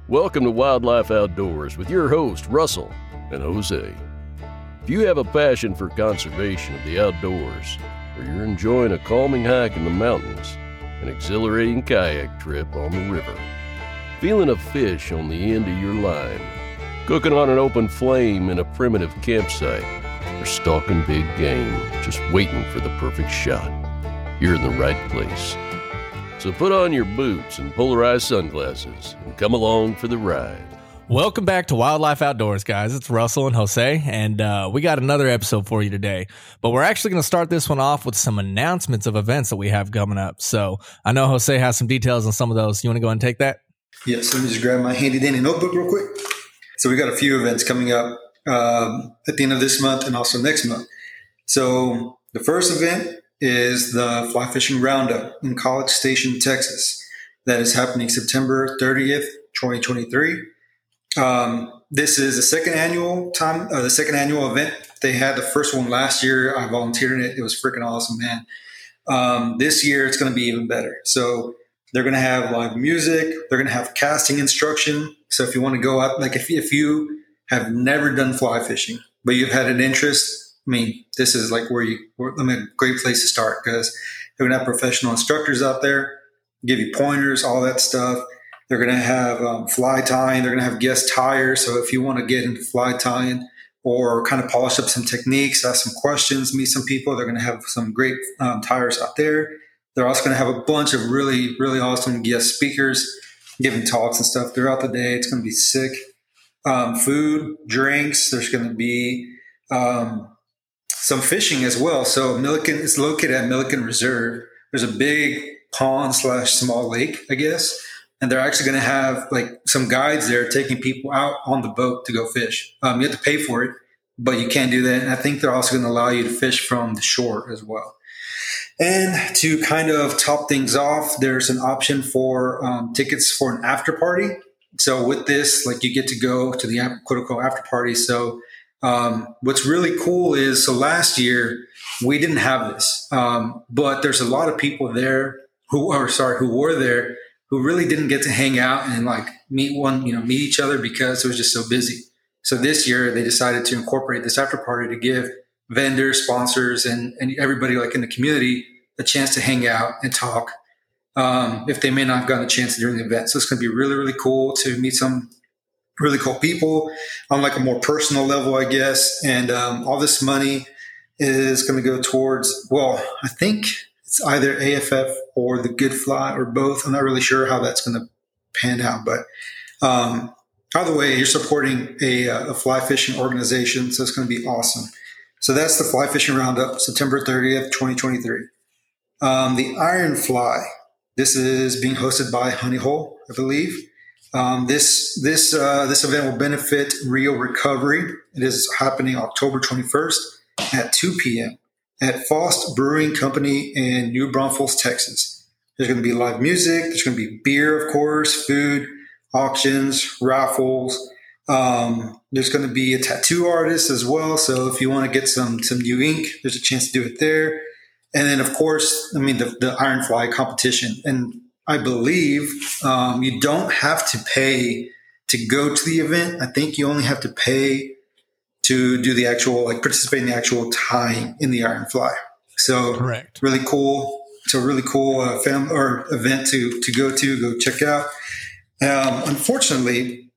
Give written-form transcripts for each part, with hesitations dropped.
Welcome to Wildlife Outdoors with your host, Russell and Jose. If you have a passion for conservation of the outdoors, or you're enjoying a calming hike in the mountains, an exhilarating kayak trip on the river, feeling a fish on the end of your line, cooking on an open flame in a primitive campsite, or stalking big game, just waiting for the perfect shot, you're in the right place. So put on your boots and polarized sunglasses and come along for the ride. Welcome back to Wildlife Outdoors, guys. It's Russell and Jose, and we got another episode for you today. But we're actually going to start this one off with some announcements of events that we have coming up. So I know Jose has some details on some of those. You want to go ahead and take that? Yes, let me just grab my handy-dandy notebook real quick. So we got a few events coming up at the end of this month and also next month. So the first event is the Fly Fishing Roundup in College Station, Texas. That is happening September 30th, 2023. This is the second annual event. They had the first one last year. I volunteered in it. It was freaking awesome, man. This year it's going to be even better. So they're going to have live music. They're going to have casting instruction. So if you want to go out, like if you have never done fly fishing, but you've had an interest, I mean, this is like a great place to start because they're going to have professional instructors out there, give you pointers, all that stuff. They're going to have fly tying. They're going to have guest tires. So if you want to get into fly tying or kind of polish up some techniques, ask some questions, meet some people, they're going to have some great tires out there. They're also going to have a bunch of really, really awesome guest speakers giving talks and stuff throughout the day. It's going to be sick. Food, drinks. There's going to be some fishing as well. So Milliken is located at Milliken Reserve. There's a big pond/small lake, I guess. And they're actually going to have like some guides there taking people out on the boat to go fish. You have to pay for it, but you can do that. And I think they're also going to allow you to fish from the shore as well. And to kind of top things off, there's an option for tickets for an after party. So with this, like you get to go to the quote unquote after party. So what's really cool is, so last year we didn't have this, but there's a lot of people there who were there who really didn't get to hang out and like meet each other because it was just so busy. So this year they decided to incorporate this after party to give vendors, sponsors, and everybody like in the community a chance to hang out and talk if they may not have gotten a chance during the event. So it's going to be really, really cool to meet some really cool people on like a more personal level, I guess. And all this money is going to go towards, well, I think it's either AFF or the Good Fly or both. I'm not really sure how that's going to pan out, but either way, you're supporting a fly fishing organization, so it's going to be awesome. So that's the Fly Fishing Roundup, September 30th, 2023. The Iron Fly, this is being hosted by Honey Hole, I believe. This event will benefit Rio Recovery. It is happening October 21st at 2 p.m. at Faust Brewing Company in New Braunfels, Texas. There's going to be live music. There's going to be beer, of course, food, auctions, raffles. There's going to be a tattoo artist as well. So if you want to get some new ink, there's a chance to do it there. And then, of course, the Iron Fly competition. And I believe you don't have to pay to go to the event. I think you only have to pay to do the actual, like participate in the actual tying in the Iron Fly. So correct. Really cool. It's a really cool event to go check out. Unfortunately,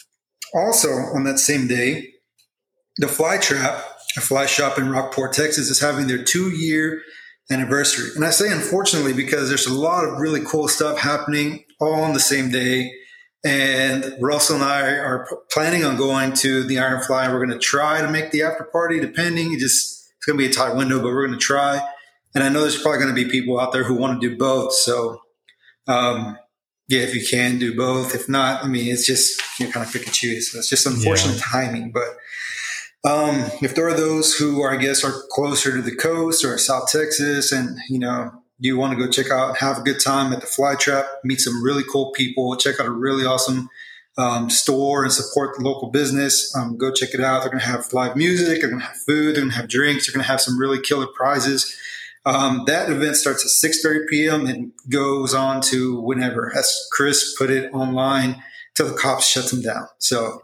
also on that same day, the Fly Trap, a fly shop in Rockport, Texas, is having their 2-year anniversary. And I say unfortunately because there's a lot of really cool stuff happening all on the same day. And Russell and I are planning on going to the Iron Fly. We're going to try to make the after party, depending. It's going to be a tight window, but we're going to try. And I know there's probably going to be people out there who want to do both. So, if you can do both. If not, it's just, you kind of pick and choose. So it's just unfortunate timing. But if there are those who are closer to the coast or South Texas and, you want to go check out, have a good time at the Fly Trap, meet some really cool people, check out a really awesome store and support the local business, go check it out. They're going to have live music. They're going to have food. They're going to have drinks. They're going to have some really killer prizes. That event starts at 6:30 p.m. and goes on to whenever, as Chris put it online, till the cops shut them down. So,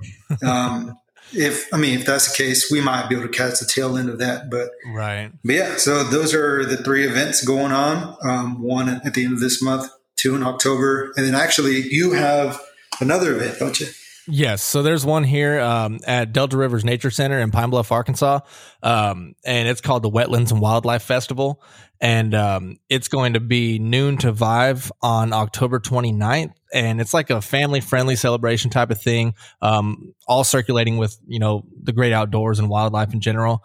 if that's the case, we might be able to catch the tail end of that. But yeah, so those are the 3 events going on. One at the end of this month, 2 in October, and then actually you have another event, don't you? Yes. So there's one here at Delta Rivers Nature Center in Pine Bluff, Arkansas. And it's called the Wetlands and Wildlife Festival. And it's going to be noon to 5 on October 29th. And it's like a family friendly celebration type of thing, all circulating with, the great outdoors and wildlife in general.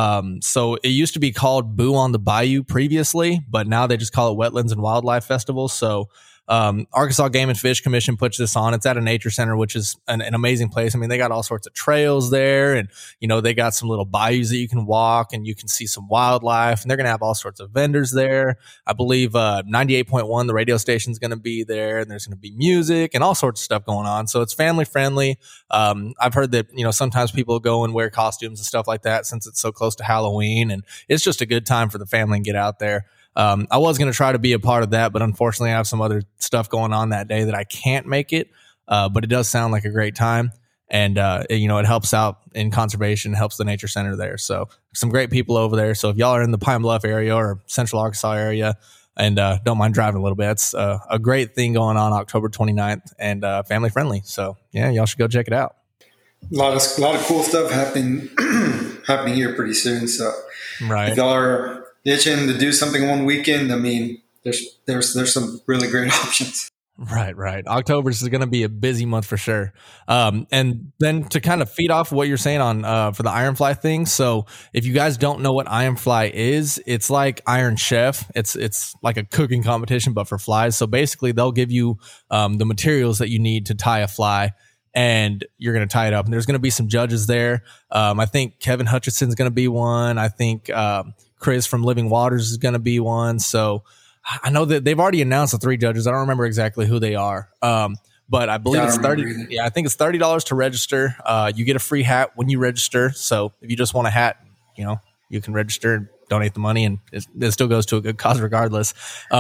So it used to be called Boo on the Bayou previously, but now they just call it Wetlands and Wildlife Festival. So Arkansas Game and Fish Commission puts this on. It's at a nature center, which is an amazing place. I mean, they got all sorts of trails there, and they got some little bayous that you can walk, and you can see some wildlife. And they're going to have all sorts of vendors there. I believe 98.1, the radio station, is going to be there, and there's going to be music and all sorts of stuff going on. So it's family friendly. I've heard that sometimes people go and wear costumes and stuff like that since it's so close to Halloween, and it's just a good time for the family and get out there. I was going to try to be a part of that, but unfortunately I have some other stuff going on that day that I can't make it. But it does sound like a great time. And, it helps out in conservation, helps the nature center there. So some great people over there. So if y'all are in the Pine Bluff area or Central Arkansas area and don't mind driving a little bit, it's a great thing going on October 29th and family friendly. So yeah, y'all should go check it out. A lot of cool stuff happening here pretty soon. So if y'all are itching to do something one weekend, I mean, there's some really great options. Right. October is going to be a busy month for sure. And then to kind of feed off what you're saying on for the Ironfly thing. So if you guys don't know what Ironfly is, it's like Iron Chef. It's like a cooking competition, but for flies. So basically they'll give you the materials that you need to tie a fly, and you're going to tie it up. And there's going to be some judges there. I think Kevin Hutchinson's going to be one. I think Chris from Living Waters is going to be one. So I know that they've already announced the 3 judges. I don't remember exactly who they are. But I believe it's $30. Yeah, I think it's $30 to register. You get a free hat when you register. So if you just want a hat, you can register and donate the money, and it still goes to a good cause regardless.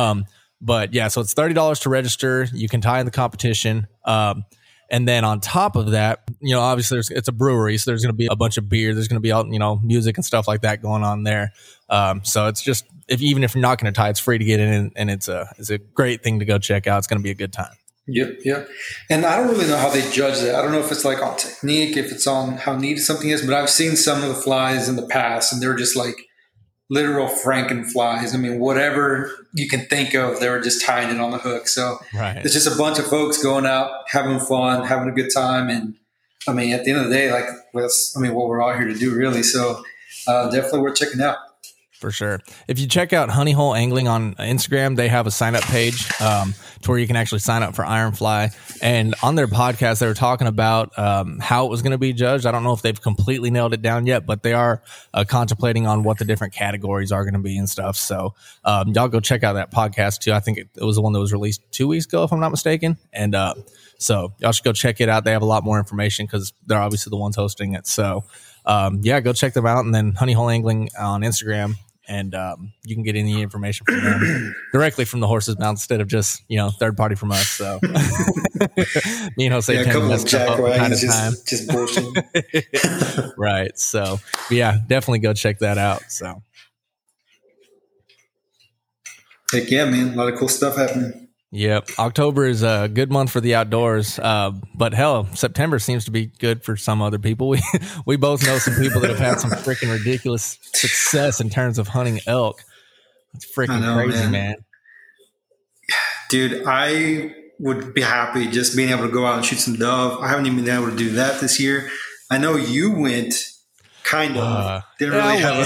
But yeah, so it's $30 to register. You can tie in the competition. And then on top of that, obviously it's a brewery, so there's going to be a bunch of beer. There's going to be, music and stuff like that going on there. So it's just, even if you're not going to tie, it's free to get in, and it's a great thing to go check out. It's going to be a good time. Yep. And I don't really know how they judge that. I don't know if it's like on technique, if it's on how neat something is, but I've seen some of the flies in the past, and they're just like literal Frankenflies. I mean, whatever you can think of, they were just tying it on the hook. So It's just a bunch of folks going out, having fun, having a good time. And I mean, at the end of the day, that's what we're all here to do, really. So definitely worth checking out. For sure. If you check out Honey Hole Angling on Instagram, they have a sign up page to where you can actually sign up for Ironfly. And on their podcast, they were talking about how it was going to be judged. I don't know if they've completely nailed it down yet, but they are contemplating on what the different categories are going to be and stuff. So y'all go check out that podcast too. I think it was the one that was released 2 weeks ago, if I'm not mistaken. And so y'all should go check it out. They have a lot more information because they're obviously the ones hosting it. So go check them out. And then Honey Hole Angling on Instagram. And you can get any information from them directly from the horse's mouth instead of just, third party from us. So me and Jose a couple of jackwagons just bullshit. Right. So yeah, definitely go check that out. So heck yeah, man. A lot of cool stuff happening. Yep. October is a good month for the outdoors. But hell, September seems to be good for some other people. We both know some people that have had some freaking ridiculous success in terms of hunting elk. It's freaking crazy, man. Dude, I would be happy just being able to go out and shoot some dove. I haven't even been able to do that this year. I know you went kind of. Didn't really have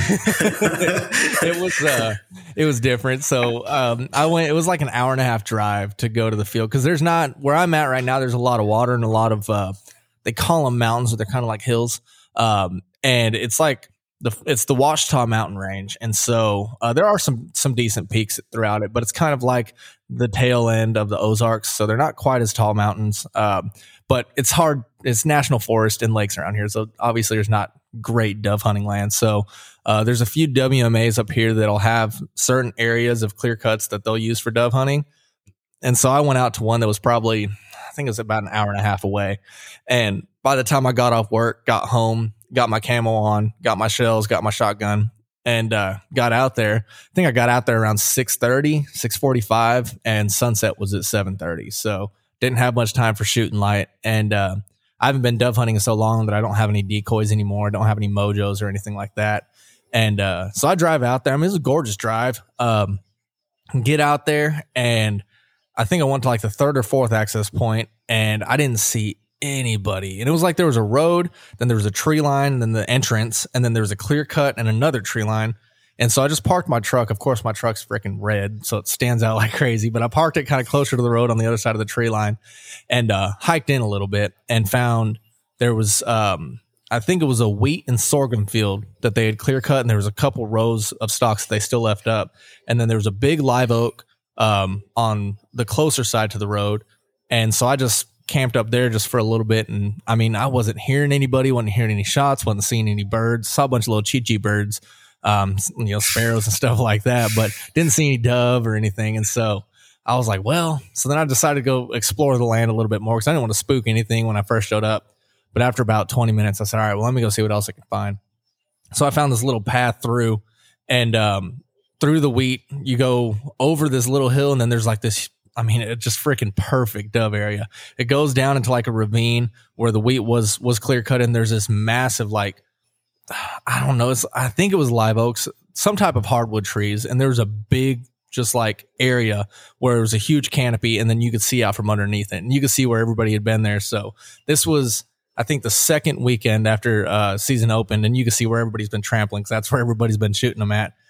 It was different. So I went. It was like an hour and a half drive to go to the field because there's not where I'm at right now. There's a lot of water and a lot of they call them mountains, but they're kind of like hills. And it's like it's the Ouachita mountain range, and so there are some decent peaks throughout it, but it's kind of like the tail end of the Ozarks, so they're not quite as tall mountains. But it's hard. It's national forest and lakes around here, so obviously there's not great dove hunting land. So there's a few WMAs up here that'll have certain areas of clear cuts that they'll use for dove hunting. And so I went out to one that was probably, I think it was about an hour and a half away. And by the time I got off work, got home, got my camo on, got my shells, got my shotgun, and got out there. I think I got out there around 6:30, 6:45, and sunset was at 7:30. So didn't have much time for shooting light. And I haven't been dove hunting in so long that I don't have any decoys anymore. I don't have any mojos or anything like that. And so I drive out there. I mean, it's a gorgeous drive. Get out there, and I think I went to like the third or fourth access point, and I didn't see anybody. And it was like there was a road, then there was a tree line, and then the entrance, and then there was a clear cut and another tree line. And so I just parked my truck. Of course, my truck's freaking red, so it stands out like crazy. But I parked it kind of closer to the road on the other side of the tree line, and hiked in a little bit and found there was, I think it was a wheat and sorghum field that they had clear cut, and there was a couple rows of stalks that they still left up. And then there was a big live oak on the closer side to the road. And so I just camped up there just for a little bit. And I mean, I wasn't hearing anybody, wasn't hearing any shots, wasn't seeing any birds. Saw a bunch of little chee-chee birds, sparrows and stuff like that, but didn't see any dove or anything. And so I was like, well, so then I decided to go explore the land a little bit more because I didn't want to spook anything when I first showed up. But after about 20 minutes, I said, all right, well, let me go see what else I can find. So I found this little path through, and through the wheat, you go over this little hill, and then there's like this, I mean, it's just freaking perfect dove area. It goes down into like a ravine where the wheat was clear cut, and there's this massive, like, I don't know, I think it was live oaks, some type of hardwood trees, and there was a big, just like area where it was a huge canopy, and then you could see out from underneath it, and you could see where everybody had been there. So this was, I think, the second weekend after season opened, and you can see where everybody's been trampling because that's where everybody's been shooting them at.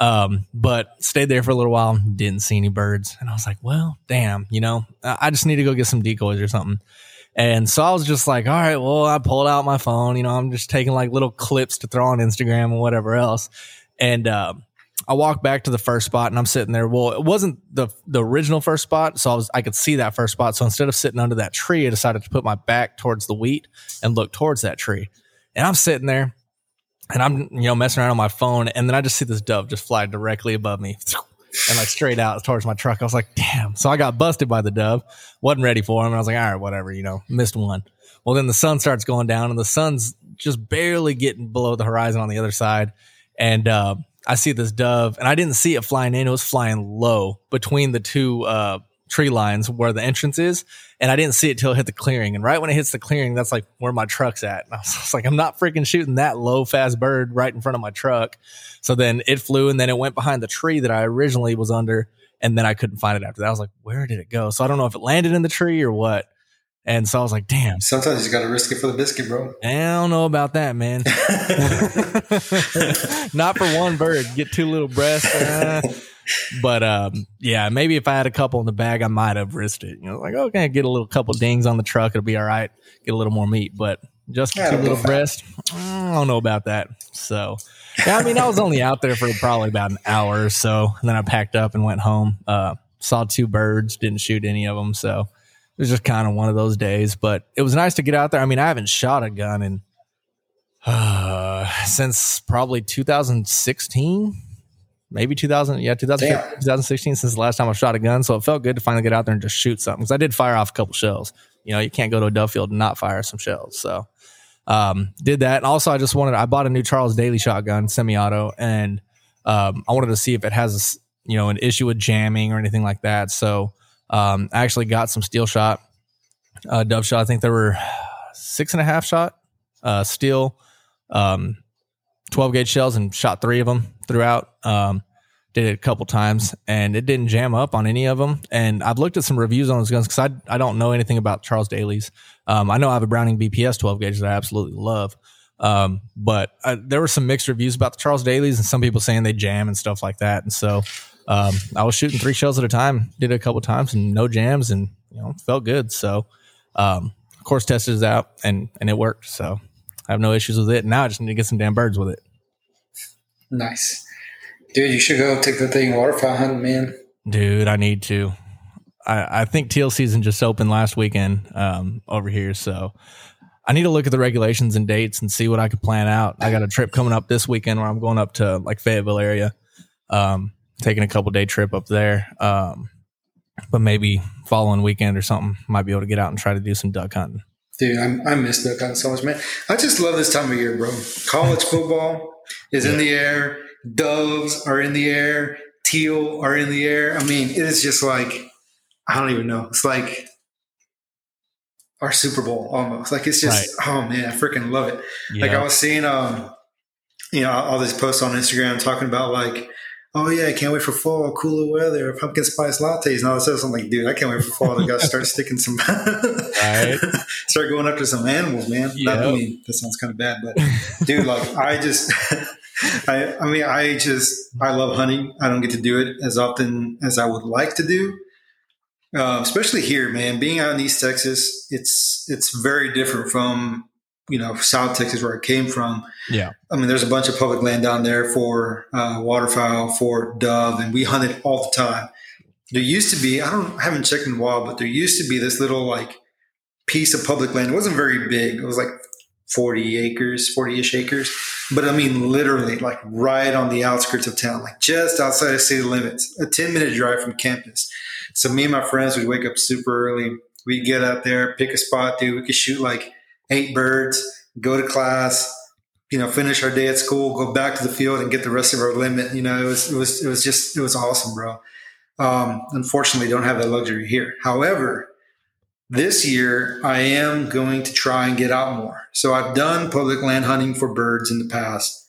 But stayed there for a little while, didn't see any birds. And I was like, well, damn, I just need to go get some decoys or something. And so I was just like, all right, well, I pulled out my phone, I'm just taking like little clips to throw on Instagram and whatever else. And, I walked back to the first spot, and I'm sitting there. Well, it wasn't the original first spot, so I could see that first spot. So instead of sitting under that tree, I decided to put my back towards the wheat and look towards that tree. And I'm sitting there, and I'm messing around on my phone, and then I just see this dove just fly directly above me, and like straight out towards my truck. I was like, damn. So I got busted by the dove. Wasn't ready for him. And I was like, all right, whatever. Missed one. Well, then the sun starts going down, and the sun's just barely getting below the horizon on the other side, and I see this dove, and I didn't see it flying in. It was flying low between the two tree lines where the entrance is, and I didn't see it till it hit the clearing. And right when it hits the clearing, that's like where my truck's at. And I was like, I'm not freaking shooting that low, fast bird right in front of my truck. So then it flew, and then it went behind the tree that I originally was under, and then I couldn't find it after that. I was like, where did it go? So I don't know if it landed in the tree or what. And so I was like, damn. Sometimes you got to risk it for the biscuit, bro. I don't know about that, man. Not for one bird. Get two little breasts. But yeah, maybe if I had a couple in the bag, I might have risked it. Like, okay, get a little couple dings on the truck. It'll be all right. Get a little more meat. But just two little breasts, I don't know about that. So, yeah, I mean, I was only out there for probably about an hour or so. And then I packed up and went home. Saw two birds, didn't shoot any of them. So it was just kind of one of those days, but it was nice to get out there. I mean, I haven't shot a gun in since probably 2016, maybe 2016 since the last time I shot a gun. So it felt good to finally get out there and just shoot something, because I did fire off a couple shells. You can't go to a dove field and not fire some shells. So did that. And also I bought a new Charles Daly shotgun, semi-auto, and I wanted to see if it has an issue with jamming or anything like that. So I actually got some steel shot, dove shot. I think there were 6.5 shot, steel, 12 gauge shells, and shot 3 of them throughout. Did it a couple times, and it didn't jam up on any of them. And I've looked at some reviews on those guns because I don't know anything about Charles Daly's. I know I have a Browning BPS 12 gauge that I absolutely love. But there were some mixed reviews about the Charles Daly's, and some people saying they jam and stuff like that. And so I was shooting 3 shells at a time, did it a couple times, and no jams, and felt good. So of course tested it out, and it worked. So I have no issues with it. Now I just need to get some damn birds with it. Nice. Dude, you should go take the thing waterfowl hunting, man. Dude, I need to. I think teal season just opened last weekend over here, so I need to look at the regulations and dates and see what I could plan out. I got a trip coming up this weekend where I'm going up to like Fayetteville area, taking a couple day trip up there. but maybe following weekend or something, might be able to get out and try to do some duck hunting. Dude, I miss duck hunting so much, man. I just love this time of year, bro. College football is in the air. Doves are in the air. Teal are in the air. I mean, it is just like, I don't even know. It's like our Super Bowl almost. Like, it's just, oh man, I freaking love it. Yeah. Like, I was seeing, all these posts on Instagram talking about like, oh yeah, I can't wait for fall, cooler weather, pumpkin spice lattes, and all this stuff. I'm like, dude, I can't wait for fall. I got to start sticking some, start going after some animals, man. Yep. Not me. That sounds kind of bad, but dude, like, I just, I love hunting. I don't get to do it as often as I would like to do. Especially here, man, being out in East Texas, it's very different from, South Texas where I came from. Yeah. I mean, there's a bunch of public land down there for waterfowl, for dove, and we hunted all the time. There used to be, I haven't checked in a while, but there used to be this little like piece of public land. It wasn't very big. It was like 40-ish acres. But I mean, literally like right on the outskirts of town, like just outside of city limits, a 10-minute drive from campus. So me and my friends would wake up super early. We'd get out there, pick a spot, dude. We could shoot like 8 birds, go to class, finish our day at school, go back to the field and get the rest of our limit. It was awesome, bro. Unfortunately, don't have that luxury here. However, this year I am going to try and get out more. So I've done public land hunting for birds in the past.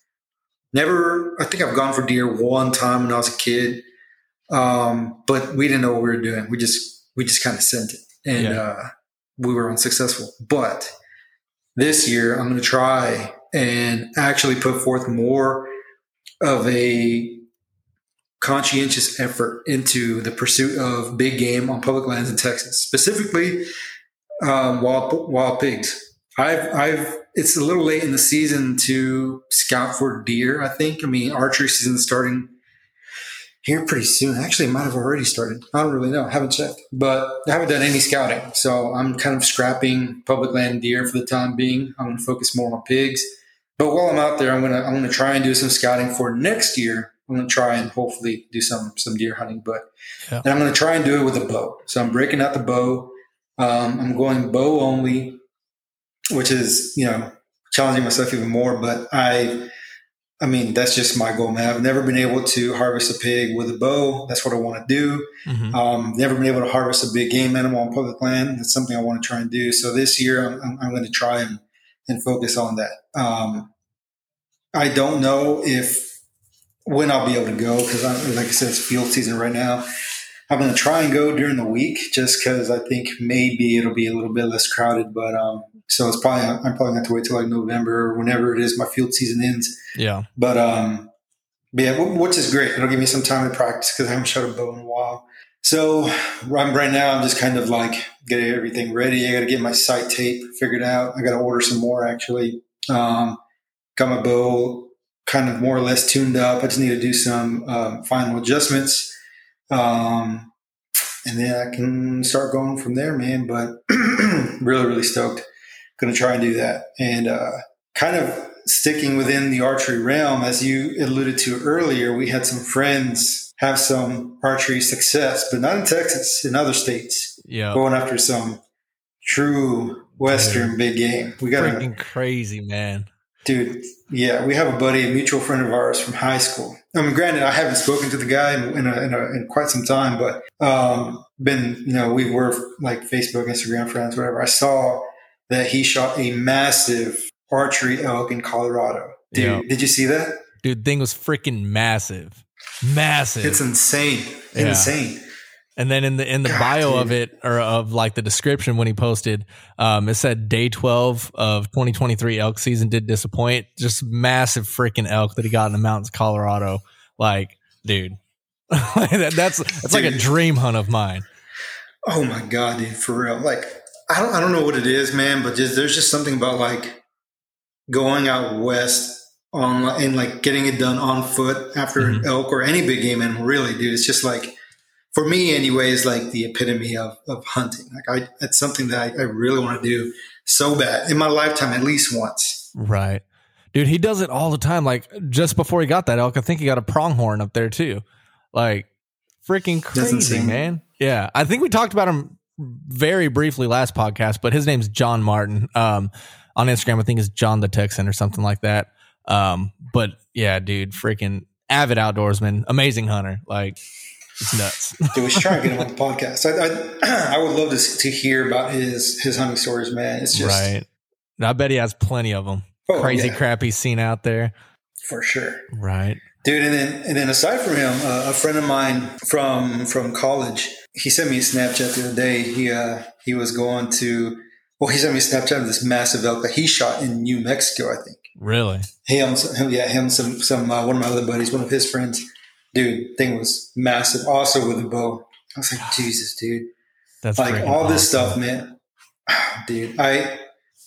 I think I've gone for deer one time when I was a kid. But we didn't know what we were doing. We just kind of sent it and, we were unsuccessful. But this year I'm going to try and actually put forth more of a conscientious effort into the pursuit of big game on public lands in Texas, specifically, wild pigs. It's a little late in the season to scout for deer, I think. I mean, archery season is starting here pretty soon. Actually, it might have already started. I don't really know. I haven't checked, but I haven't done any scouting. So I'm kind of scrapping public land deer for the time being. I'm going to focus more on pigs. But while I'm out there, I'm going to try and do some scouting for next year. I'm going to try and hopefully do some deer hunting, and I'm going to try and do it with a bow. So I'm breaking out the bow. I'm going bow only, which is, challenging myself even more, but I mean, that's just my goal, man. I've never been able to harvest a pig with a bow. That's what I want to do. Mm-hmm. Never been able to harvest a big game animal on public land. That's something I want to try and do. So this year I'm going to try and focus on that. I don't know when I'll be able to go because, like I said, it's field season right now. I'm going to try and go during the week just because I think maybe it'll be a little bit less crowded. But so I'm probably going to have to wait till like November or whenever it is my field season ends. Yeah. But which is great. It'll give me some time to practice because I haven't shot a bow in a while. So right now I'm just kind of like getting everything ready. I got to get my sight tape figured out. I got to order some more actually. Got my bow kind of more or less tuned up. I just need to do some final adjustments. And then I can start going from there, man. But really, really stoked. Going to try and do that. And kind of sticking within the archery realm, as you alluded to earlier, we had some friends have some archery success, but not in Texas, in other states. Yeah, going after some true Western big game. We got freaking crazy, man. Dude, yeah, we have a buddy, a mutual friend of ours from high school. I mean, granted, I haven't spoken to the guy in quite some time, but we were like Facebook, Instagram friends, whatever. I saw that he shot a massive archery elk in Colorado. Dude, Did you see that? Dude, thing was freaking massive. Massive. It's insane. Yeah. Insane. And then in the bio of it, or of like the description when he posted, it said day 12 of 2023 elk season did disappoint. Just massive freaking elk that he got in the mountains of Colorado. Like, dude, that's like a dream hunt of mine. Oh my God, dude, for real. Like, I don't know what it is, man, but there's just something about like going out west and like getting it done on foot after elk or any big game animal. Really, dude, it's just like, for me anyway, is like the epitome of hunting. Like it's something that I really want to do so bad in my lifetime, at least once. Right. Dude, he does it all the time. Like just before he got that elk, I think he got a pronghorn up there too. Like freaking crazy, man. Yeah, I think we talked about him very briefly last podcast, but his name's John Martin. On Instagram, I think it's John the Texan or something like that. But yeah, dude, freaking avid outdoorsman, amazing hunter. Like, it's nuts. Dude, we should try and get him on the podcast. I would love to hear about his hunting stories, man. It's just right. I bet he has plenty of them. Crazy crap he's seen out there. For sure. Right. Dude, and then aside from him, a friend of mine from college, he sent me a Snapchat the other day. He was going to, he sent me a Snapchat of this massive elk that he shot in New Mexico, I think. Really? Him, some one of my other buddies, one of his friends. Dude, thing was massive. Also with a bow. I was like, Jesus, dude. That's like all awesome. this stuff, man. Dude, I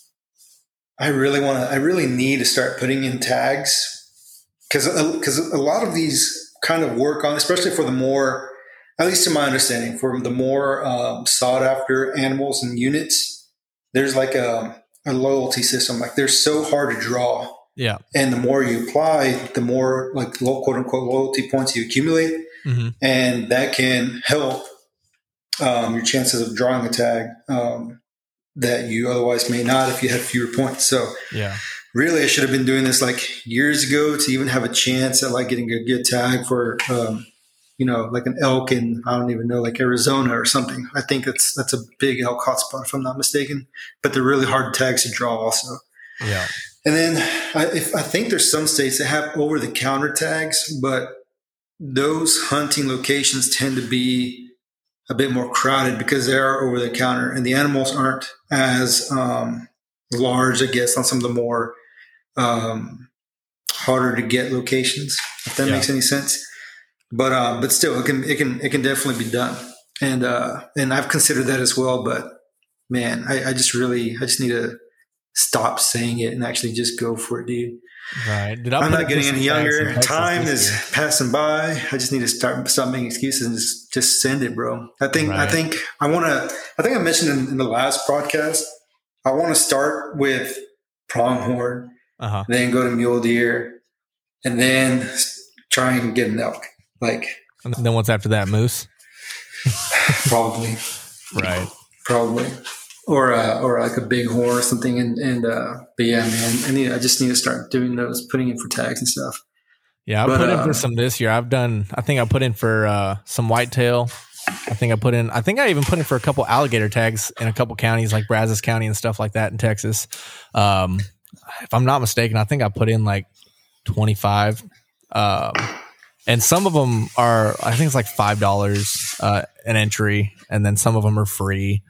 really need to start putting in tags. Because a lot of these kind of work on, especially for the more, at least to my understanding, for the more sought after animals and units, there's like a loyalty system. Like they're so hard to draw. Yeah. And the more you apply, the more like quote unquote loyalty points you accumulate. Mm-hmm. And that can help your chances of drawing a tag that you otherwise may not if you have fewer points. So yeah. Really, I should have been doing this like years ago to even have a chance at like getting a good tag for, like an elk in, I don't even know, like Arizona or something. I think that's a big elk hotspot if I'm not mistaken, but they're really hard tags to draw also. Yeah. And then I think there's some states that have over the counter tags, but those hunting locations tend to be a bit more crowded because they are over the counter and the animals aren't as large, I guess, on some of the more harder to get locations, if that makes any sense. But still, it can definitely be done, and I've considered that as well. But man, I just need to stop saying it and actually just go for it, dude. Right. I'm not getting any younger. Time is passing by. I just need to stop making excuses and just send it, bro. I think I mentioned in the last podcast, I want to start with pronghorn, then go to mule deer, and then try and get an elk. Like, and then what's after that? Moose? Probably. Right. Probably. Or like a bighorn or something. But yeah, man, I just need to start doing those, putting in for tags and stuff. Yeah, I put in for some this year. I think I put in for some whitetail. I think I even put in for a couple alligator tags in a couple counties like Brazos County and stuff like that in Texas. If I'm not mistaken, I think I put in like 25. And some of them are, I think it's like $5 an entry, and then some of them are free.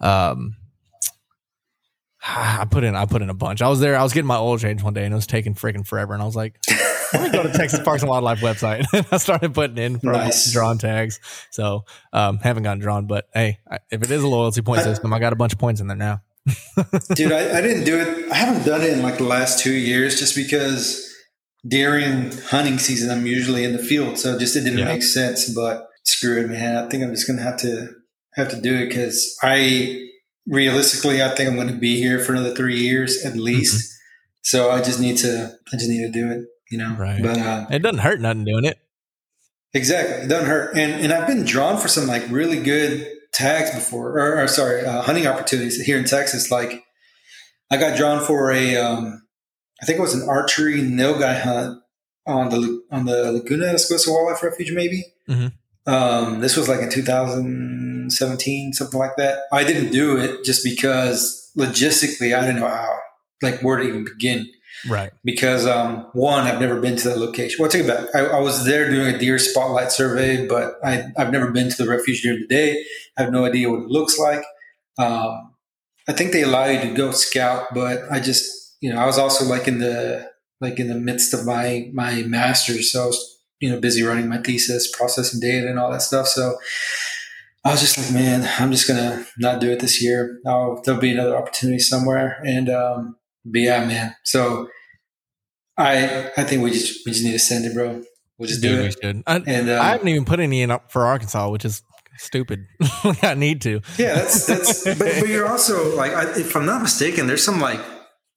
I put in a bunch. I was getting my oil change one day and it was taking freaking forever. And I was like, let me go to Texas Parks and Wildlife website. And I started putting in for drawn tags. So, haven't gotten drawn, but hey, if it is a loyalty point system, I got a bunch of points in there now. Dude, I didn't do it. I haven't done it in like the last 2 years just because during hunting season, I'm usually in the field. So it didn't make sense, but screw it, man. I think I'm just going to have to do it because realistically, I think I'm going to be here for another 3 years at least. Mm-hmm. So I just need to do it, Right. But it doesn't hurt nothing doing it. Exactly. It doesn't hurt. And I've been drawn for some like really good tags before, hunting opportunities here in Texas. Like I got drawn for I think it was an archery nilgai hunt on the Laguna Escosa Wildlife Refuge, maybe. Mm-hmm. This was like in 2017, something like that. I didn't do it just because logistically, I didn't know where to even begin. Right. Because one, I've never been to that location. Well, take it back. I was there doing a deer spotlight survey, but I've never been to the refuge during the day. I have no idea what it looks like. I think they allow you to go scout, but I just, I was also like in the midst of my master's, so I was, busy writing my thesis, processing data and all that stuff. So I was just like, man, I'm just going to not do it this year. There'll be another opportunity somewhere. And, but yeah, man. So I think we just need to send it, bro. We'll just do it. We should. I haven't even put any in for Arkansas, which is stupid. I need to. Yeah, that's but you're also like, if I'm not mistaken, there's some like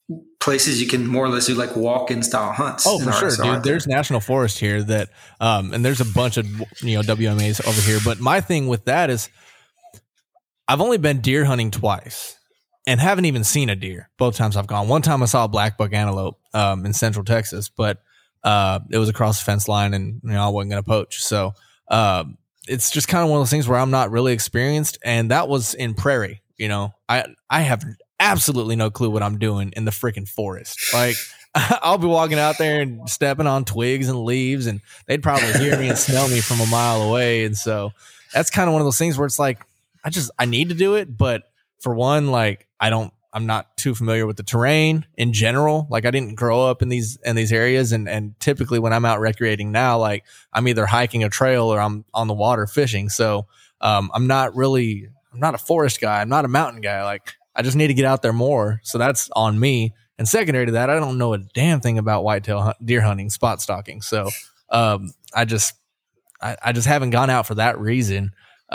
places you can more or less do like walk-in style hunts. Oh, for sure, dude. There's national forest here that, and there's a bunch of, WMAs over here. But my thing with that is I've only been deer hunting twice and haven't even seen a deer both times I've gone. One time I saw a black buck antelope in central Texas, but it was across the fence line and I wasn't going to poach. So it's just kind of one of those things where I'm not really experienced. And that was in prairie. I have absolutely no clue what I'm doing in the freaking forest. Like I'll be walking out there and stepping on twigs and leaves, and they'd probably hear me and smell me from a mile away. And so that's kind of one of those things where it's like, I need to do it. But for one, like I'm not too familiar with the terrain in general. Like I didn't grow up in these areas. And typically when I'm out recreating now, like I'm either hiking a trail or I'm on the water fishing. So I'm not a forest guy. I'm not a mountain guy. Like I just need to get out there more. So that's on me. And secondary to that, I don't know a damn thing about whitetail deer hunting, spot stalking. So I just haven't gone out for that reason.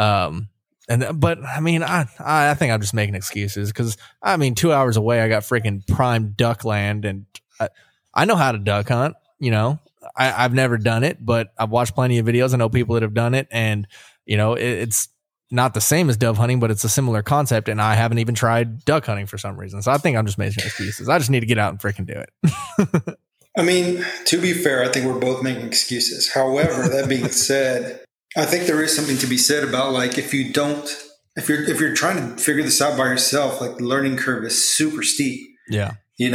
But I mean, I think I'm just making excuses because 2 hours away, I got freaking prime duck land, and I know how to duck hunt. I've never done it, but I've watched plenty of videos. I know people that have done it, and it's not the same as dove hunting, but it's a similar concept. And I haven't even tried duck hunting for some reason. So I think I'm just making excuses. I just need to get out and freaking do it. To be fair, I think we're both making excuses. However, that being said, I think there is something to be said about like if you're trying to figure this out by yourself, like the learning curve is super steep. Yeah.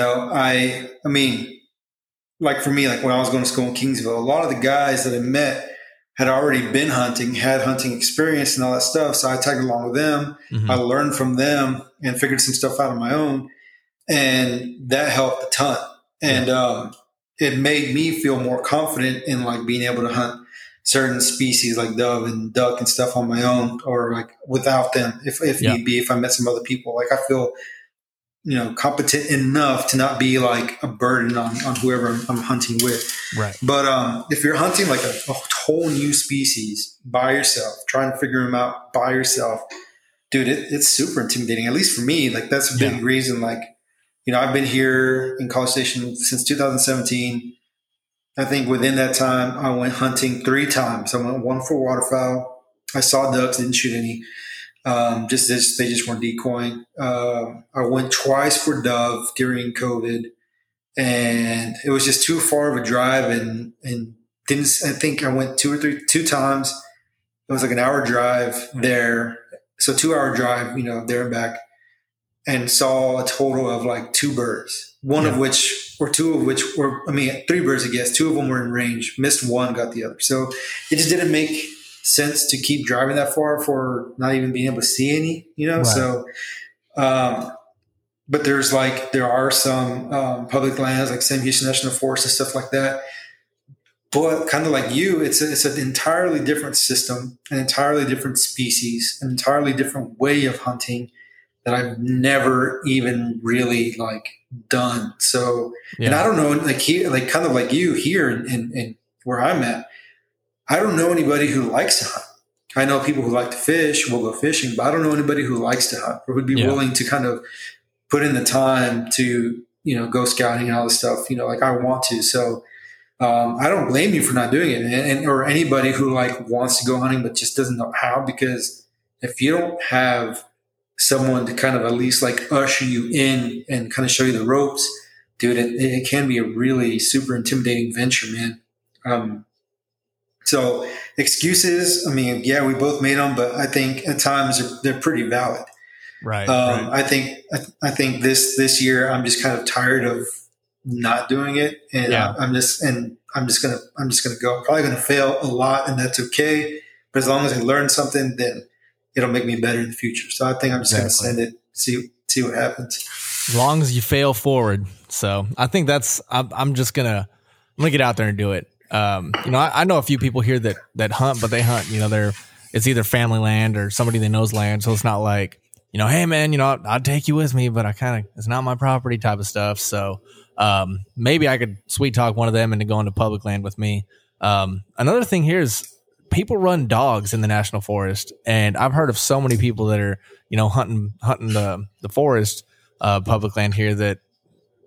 I mean, like for me, like when I was going to school in Kingsville, a lot of the guys that I met had already been hunting, had hunting experience and all that stuff. So I tagged along with them. Mm-hmm. I learned from them and figured some stuff out on my own. And that helped a ton. And it made me feel more confident in like being able to hunt certain species like dove and duck and stuff on my own, or like without them, if need be, if I met some other people. Like I feel, competent enough to not be like a burden on whoever I'm hunting with. Right. But if you're hunting like a whole new species by yourself, trying to figure them out by yourself, dude, it's super intimidating. At least for me, like that's a big reason. Like, I've been here in College Station since 2017. I think within that time, I went hunting 3 times. I went one for waterfowl. I saw ducks, didn't shoot any. They just weren't decoying. I went twice for dove during COVID, and it was just too far of a drive. And didn't. I think I went 2 times. It was like an hour drive there, so 2-hour drive, there and back, and saw a total of like 2 birds. Two of which were 3 birds, I guess. 2 of them were in range. Missed one, got the other. So it just didn't make sense to keep driving that far for not even being able to see any, Right. So, but there are some public lands like Sam Houston National Forest and stuff like that. But kind of like you, it's an entirely different system, an entirely different species, an entirely different way of hunting that I've never even really like done. So, and I don't know, like here, like kind of like you here in where I'm at, I don't know anybody who likes to hunt. I know people who like to fish, will go fishing, but I don't know anybody who likes to hunt or would be willing to kind of put in the time to, go scouting and all this stuff, like I want to. So, I don't blame you for not doing it, or anybody who like wants to go hunting but just doesn't know how, because if you don't have someone to kind of at least like usher you in and kind of show you the ropes, dude, it can be a really super intimidating venture, man. So excuses, we both made them, but I think at times they're pretty valid. Right. I think this year I'm just kind of tired of not doing it, and I'm just gonna go. I'm probably gonna fail a lot, and that's okay. But as long as I learn something, then it'll make me better in the future. So I think I'm just gonna send it, see what happens. As long as you fail forward. So I think I'm gonna get out there and do it. I know a few people here that hunt, but they hunt, it's either family land or somebody they know's land. So it's not like, hey man, I'll take you with me, but it's not my property type of stuff. So, maybe I could sweet talk one of them into going to public land with me. Another thing here is people run dogs in the national forest, and I've heard of so many people that are, hunting the forest, public land here that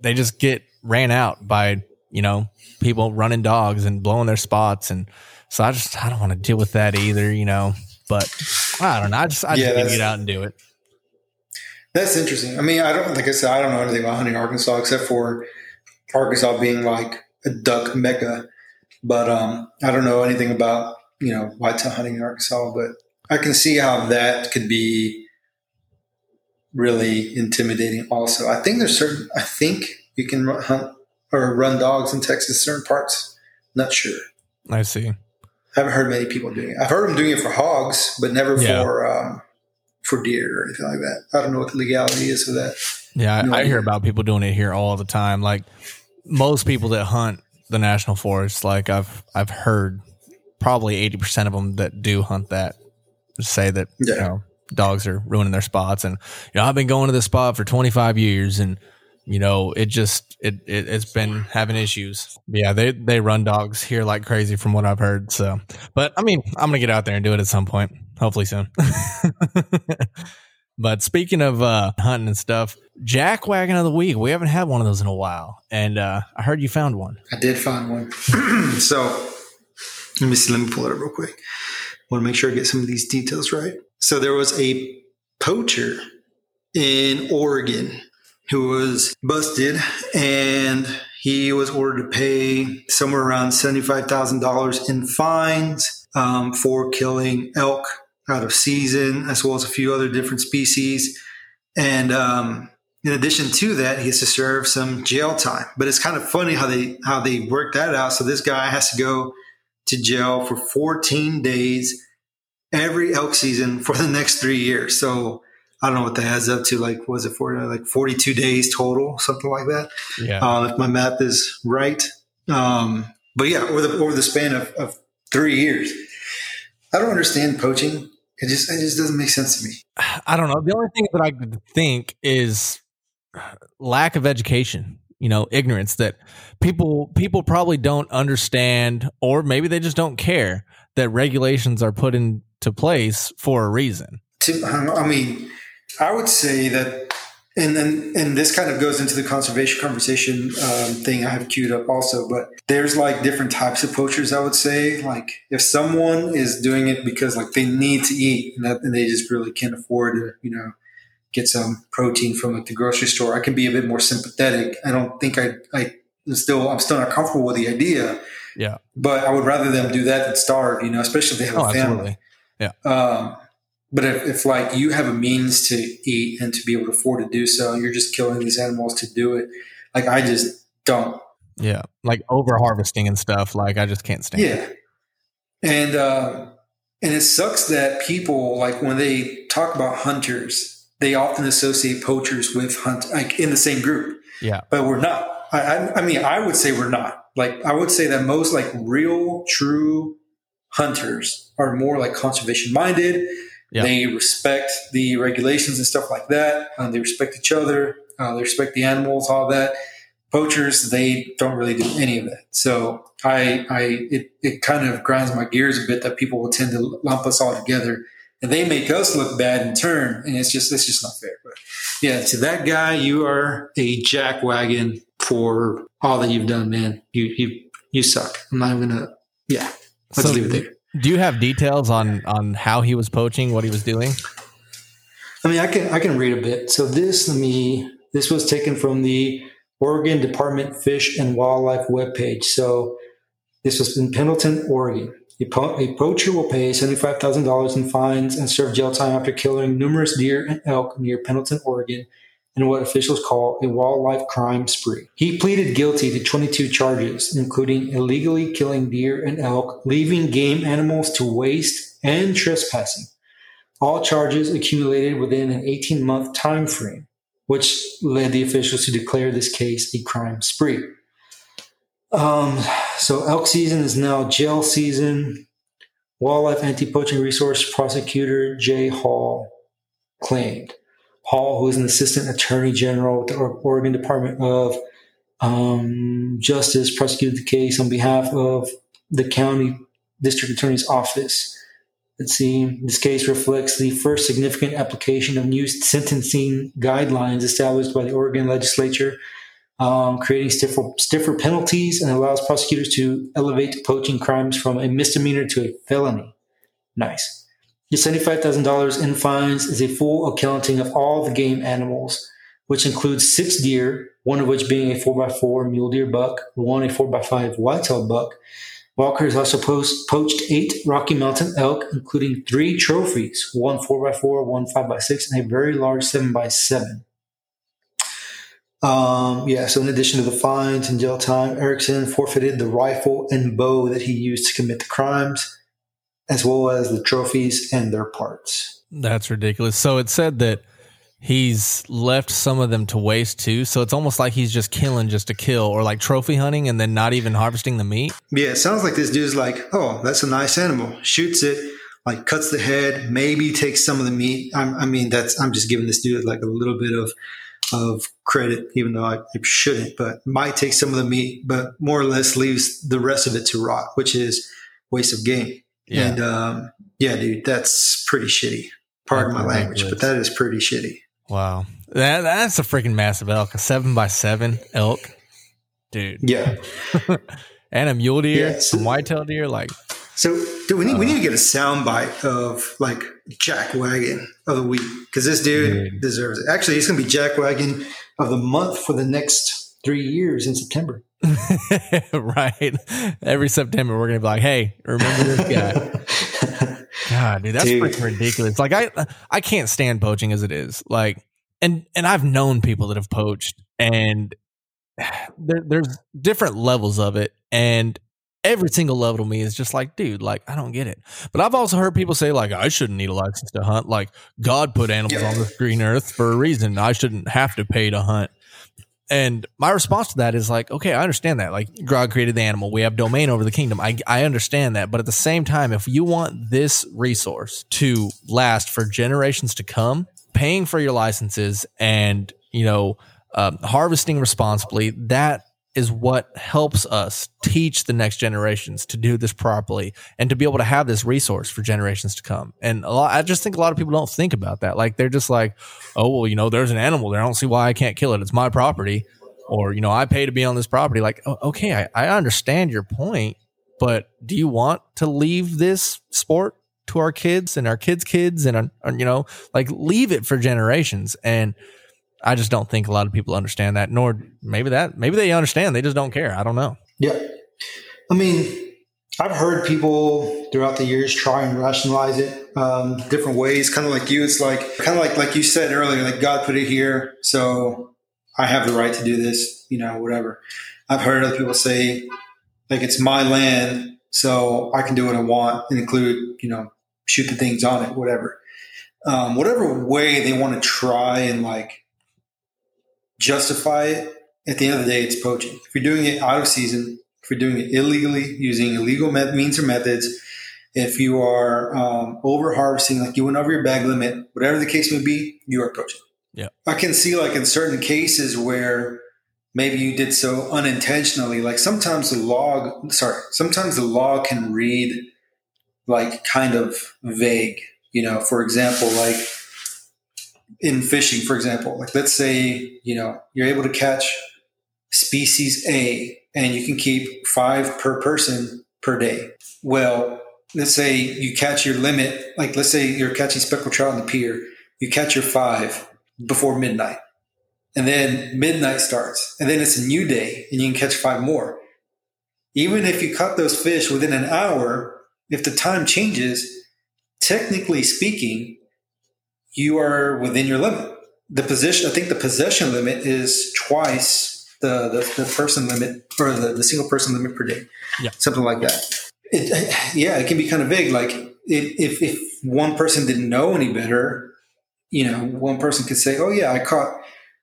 they just get ran out by, people running dogs and blowing their spots. And so I don't want to deal with that either, but I don't know. I just need to get out and do it. That's interesting. I mean, like I said, I don't know anything about hunting Arkansas except for Arkansas being like a duck mecca. But I don't know anything about, whitetail hunting in Arkansas, but I can see how that could be really intimidating also. I think you can hunt or run dogs in Texas, certain parts. Not sure. I see. I haven't heard many people doing it. I've heard them doing it for hogs, but never for deer or anything like that. I don't know what the legality is of that. Yeah, I hear about people doing it here all the time. Like most people that hunt the national forest, like I've heard probably 80% of them that do hunt that say that dogs are ruining their spots. And I've been going to this spot for 25 years, and it's been having issues. Yeah, they run dogs here like crazy from what I've heard. So, but I mean, I'm gonna get out there and do it at some point, hopefully soon. But speaking of hunting and stuff, Jack Wagon of the Week. We haven't had one of those in a while, and I heard you found one. I did find one. So let me pull it up real quick. Want to make sure I get some of these details right. So there was a poacher in Oregon who was busted, and he was ordered to pay somewhere around $75,000 in fines for killing elk out of season, as well as a few other different species. And in addition to that, he has to serve some jail time. But it's kind of funny how they work that out. So this guy has to go to jail for 14 days every elk season for the next 3 years. So I don't know what that adds up to. Like, was it for like 42 days total, something like that? Yeah. If my math is right. But yeah, over the span of 3 years. I don't understand poaching. It just doesn't make sense to me. I don't know. The only thing that I could think is lack of education, ignorance, that people probably don't understand, or maybe they just don't care that regulations are put into place for a reason. I mean, I would say that, and this kind of goes into the conservation conversation thing I have queued up also, but there's like different types of poachers, I would say. Like if someone is doing it because like they need to eat and they just really can't afford to, get some protein from like the grocery store, I can be a bit more sympathetic. I don't think I'm still not comfortable with the idea. Yeah. But I would rather them do that than starve, especially if they have a family. Absolutely. Yeah. But if like you have a means to eat and to be able to afford to do so, and you're just killing these animals to do it, like I just don't. Yeah, like over harvesting and stuff. Like I just can't stand it. Yeah, and it sucks that people, like when they talk about hunters, they often associate poachers with like in the same group. Yeah, but we're not. I mean, I would say we're not. Like I would say that most like real, true hunters are more like conservation minded. Yeah. They respect the regulations and stuff like that. They respect each other. They respect the animals, all that. Poachers, they don't really do any of that. So it kind of grinds my gears a bit that people will tend to lump us all together, and they make us look bad in turn. And it's just not fair. But yeah, to that guy, you are a jackwagon for all that you've done, man. You suck. I'm not even gonna. Yeah, let's leave it there. Do you have details on how he was poaching, what he was doing? I mean, I can read a bit. So this was taken from the Oregon Department Fish and Wildlife webpage. So this was in Pendleton, Oregon. A poacher will pay $75,000 in fines and serve jail time after killing numerous deer and elk near Pendleton, Oregon, in what officials call a wildlife crime spree. He pleaded guilty to 22 charges, including illegally killing deer and elk, leaving game animals to waste, and trespassing. All charges accumulated within an 18-month time frame, which led the officials to declare this case a crime spree. So elk season is now jail season. Wildlife Anti-Poaching Resource Prosecutor Jay Hall claimed. Hall, who is an assistant attorney general with the Oregon Department of Justice, prosecuted the case on behalf of the county district attorney's office. Let's see. This case reflects the first significant application of new sentencing guidelines established by the Oregon legislature creating stiffer penalties, and allows prosecutors to elevate poaching crimes from a misdemeanor to a felony. Nice. The $75,000 in fines is a full accounting of all the game animals, which includes 6 deer, one of which being a 4x4 mule deer buck, one a 4x5 whitetail buck. Walker has also poached 8 Rocky Mountain elk, including 3 trophies, one 4x4, one 5x6, and a very large 7x7. So in addition to the fines and jail time, Erickson forfeited the rifle and bow that he used to commit the crimes, as well as the trophies and their parts. That's ridiculous. So it said that he's left some of them to waste too. So it's almost like he's just killing just to kill, or like trophy hunting and then not even harvesting the meat. Yeah, it sounds like this dude's like, oh, that's a nice animal. Shoots it, like cuts the head, maybe takes some of the meat. I'm just giving this dude like a little bit of credit, even though I shouldn't, but might take some of the meat, but more or less leaves the rest of it to rot, which is waste of game. Yeah. And dude, that's pretty shitty. Pardon my language, but that is pretty shitty. Wow. That's a freaking massive elk. A 7x7 elk. Dude. Yeah. And a mule deer, some whitetail deer. So dude, we need to get a soundbite of like Jack Wagon of the week, because this dude deserves it. Actually, it's going to be Jack Wagon of the month for the next 3 years in September. Right. Every September, we're going to be like, hey, remember this guy. God, dude, that's freaking ridiculous. Like, I can't stand poaching as it is. Like, and I've known people that have poached, and there's different levels of it, and every single level to me is just like, dude, like, I don't get it. But I've also heard people say, like, I shouldn't need a license to hunt. Like, God put animals on this green earth for a reason. I shouldn't have to pay to hunt. And my response to that is like, okay, I understand that. Like, God created the animal. We have domain over the kingdom. I understand that. But at the same time, if you want this resource to last for generations to come, paying for your licenses and, harvesting responsibly, that is what helps us teach the next generations to do this properly and to be able to have this resource for generations to come. And I just think a lot of people don't think about that. Like, they're just like, oh, well, there's an animal there. I don't see why I can't kill it. It's my property. Or, I pay to be on this property. Like, okay, I understand your point, but do you want to leave this sport to our kids and our kids' kids and, leave it for generations? And I just don't think a lot of people understand that, nor maybe they understand. They just don't care. I don't know. Yeah. I mean, I've heard people throughout the years try and rationalize it different ways. Kind of like you. It's like you said earlier, like God put it here, so I have the right to do this, whatever. I've heard other people say, like, it's my land, so I can do what I want and include, shoot the things on it, whatever. Whatever way they want to try and like justify it, at the end of the day, it's poaching. If you're doing it out of season, if you're doing it illegally, using illegal means or methods, if you are over harvesting, like you went over your bag limit, whatever the case may be, you are poaching. Yeah, I can see like in certain cases where maybe you did so unintentionally. Like sometimes the law can read like kind of vague. For example, like in fishing, for example, like let's say, you're able to catch species A and you can keep 5 per person per day. Well, let's say you catch your limit. Like let's say you're catching speckled trout on the pier. You catch your 5 before midnight, and then midnight starts, and then it's a new day and you can catch 5 more. Even if you caught those fish within an hour, if the time changes, technically speaking, you are within your limit. I think the possession limit is twice the person limit, or the single person limit per day. Yeah. Something like that. It can be kind of vague. Like if one person didn't know any better, one person could say, oh yeah, I caught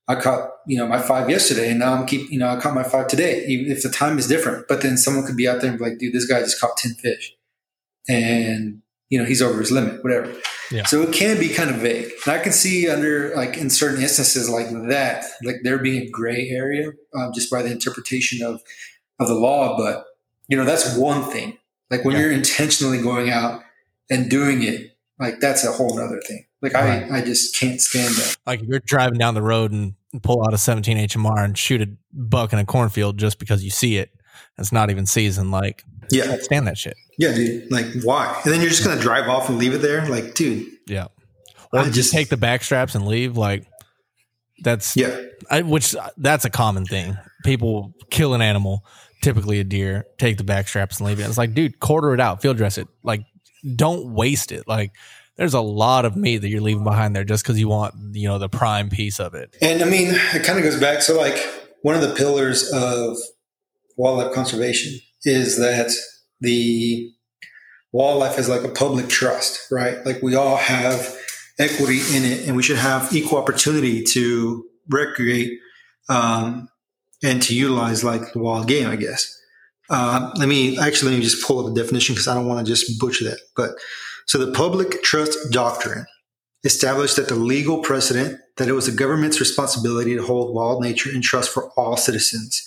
my 5 yesterday, and now I caught my 5 today, even if the time is different. But then someone could be out there and be like, dude, this guy just caught 10 fish and he's over his limit, whatever. Yeah. So it can be kind of vague. And I can see under, like, in certain instances like that, like there being a gray area just by the interpretation of the law. But, that's one thing. Like when you're intentionally going out and doing it, like that's a whole nother thing. Like Right. I just can't stand that. Like you're driving down the road and pull out a 17 HMR and shoot a buck in a cornfield just because you see it. It's not even seasoned. Like, Yeah. can't stand that shit. Yeah, dude. Like, why? And then you're just going to drive off and leave it there? Like, dude. Yeah. Or I just just- take the back straps and leave. Like, that's Yeah. that's a common thing. People kill an animal, typically a deer, take the back straps and leave it. It's like, dude, quarter it out, field dress it. Like, don't waste it. Like, there's a lot of meat that you're leaving behind there just because you want, the prime piece of it. And I mean, it kind of goes back. So, like, one of the pillars of wildlife conservation is that the wildlife is like a public trust, right? Like, we all have equity in it, and we should have equal opportunity to recreate and to utilize like the wild game, I guess. Let me just pull up a definition because I don't want to just butcher that. But so the public trust doctrine established that the legal precedent that it was the government's responsibility to hold wild nature in trust for all citizens.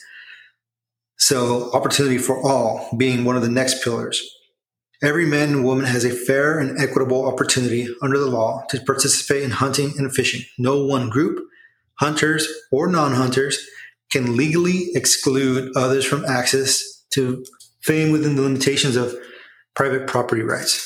So opportunity for all being one of the next pillars. Every man and woman has a fair and equitable opportunity under the law to participate in hunting and fishing. No one group, hunters or non-hunters, can legally exclude others from access to fame within the limitations of private property rights.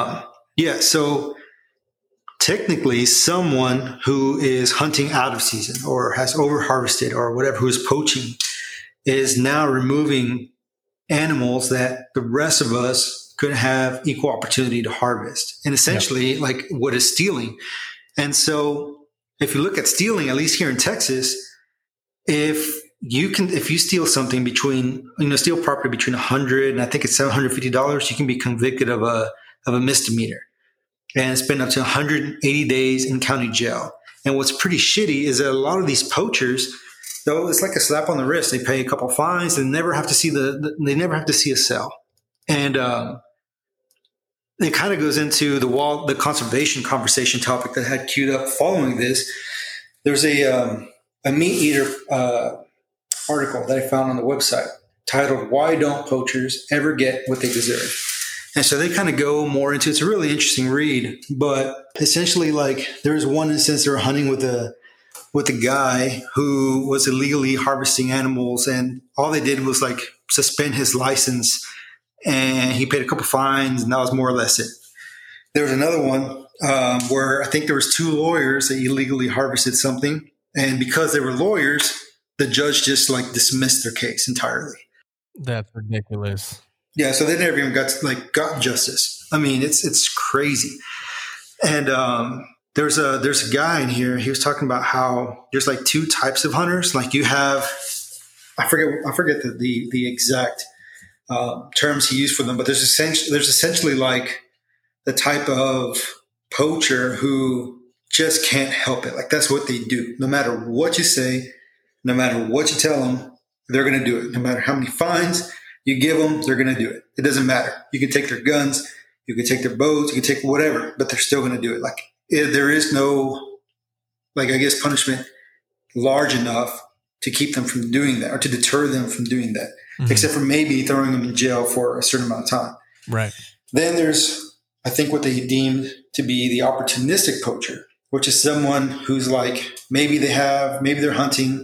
So technically someone who is hunting out of season or has over harvested or whatever, who is poaching, is now removing animals that the rest of us could have equal opportunity to harvest, and essentially like what is stealing. And so if you look at stealing, at least here in Texas, if you steal something steal property between $100 and I think it's $750, you can be convicted of a misdemeanor and spend up to 180 days in county jail. And what's pretty shitty is that a lot of these poachers, though, it's like a slap on the wrist. They pay a couple fines. They never have to see they never have to see a cell. And it kind of goes into the conservation conversation topic that I had queued up following this. There's a meat eater article that I found on the website titled "Why Don't Poachers Ever Get What They Deserve?" And so they kind of go more into, it's a really interesting read, but essentially, like, there was one instance they were hunting with a guy who was illegally harvesting animals, and all they did was like suspend his license, and he paid a couple fines, and that was more or less it. There was another one where I think there was two lawyers that illegally harvested something, and because they were lawyers, the judge just like dismissed their case entirely. That's ridiculous. Yeah, so they never even got justice. I mean, it's crazy. And there's a guy in here. He was talking about how there's like two types of hunters. Like you have, I forget the exact terms he used for them, but there's essentially like the type of poacher who just can't help it. Like that's what they do. No matter what you say, no matter what you tell them, they're going to do it. No matter how many fines you give them, they're going to do it. It doesn't matter. You can take their guns, you can take their bows, you can take whatever, but they're still going to do it. Like there is no, like, I guess, punishment large enough to keep them from doing that or to deter them from doing that, except for maybe throwing them in jail for a certain amount of time. Right. Then there's, I think, what they deemed to be the opportunistic poacher, which is someone who's like, maybe they're hunting,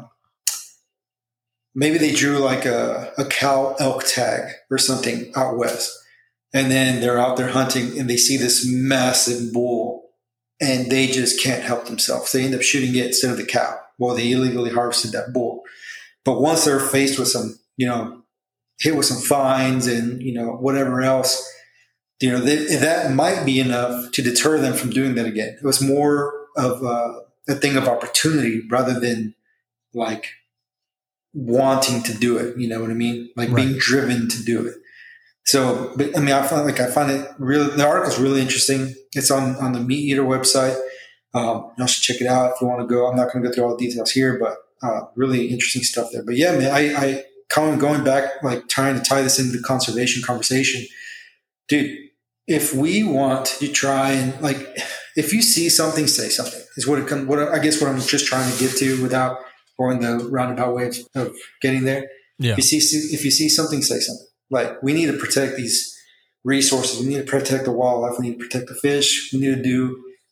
maybe they drew like a cow elk tag or something out west. And then they're out there hunting and they see this massive bull and they just can't help themselves. They end up shooting it instead of the cow. Well, they illegally harvested that bull. But once they're faced with some, hit with some fines and, whatever else, that might be enough to deter them from doing that again. It was more of a thing of opportunity rather than like wanting to do it. You know what I mean? Like being driven to do it. So, but I mean, I find it really, the article's really interesting. It's on the Meat Eater website. You should check it out if you want to go. I'm not going to go through all the details here, but really interesting stuff there. But yeah, man, I kind of going back, like trying to tie this into the conservation conversation, dude. If we want to try and like, if you see something, say something is what I guess what I'm just trying to get to without going the roundabout way of getting there. Yeah. If you see something, say something. Like, we need to protect these resources. We need to protect the wildlife. We need to protect the fish. We need to do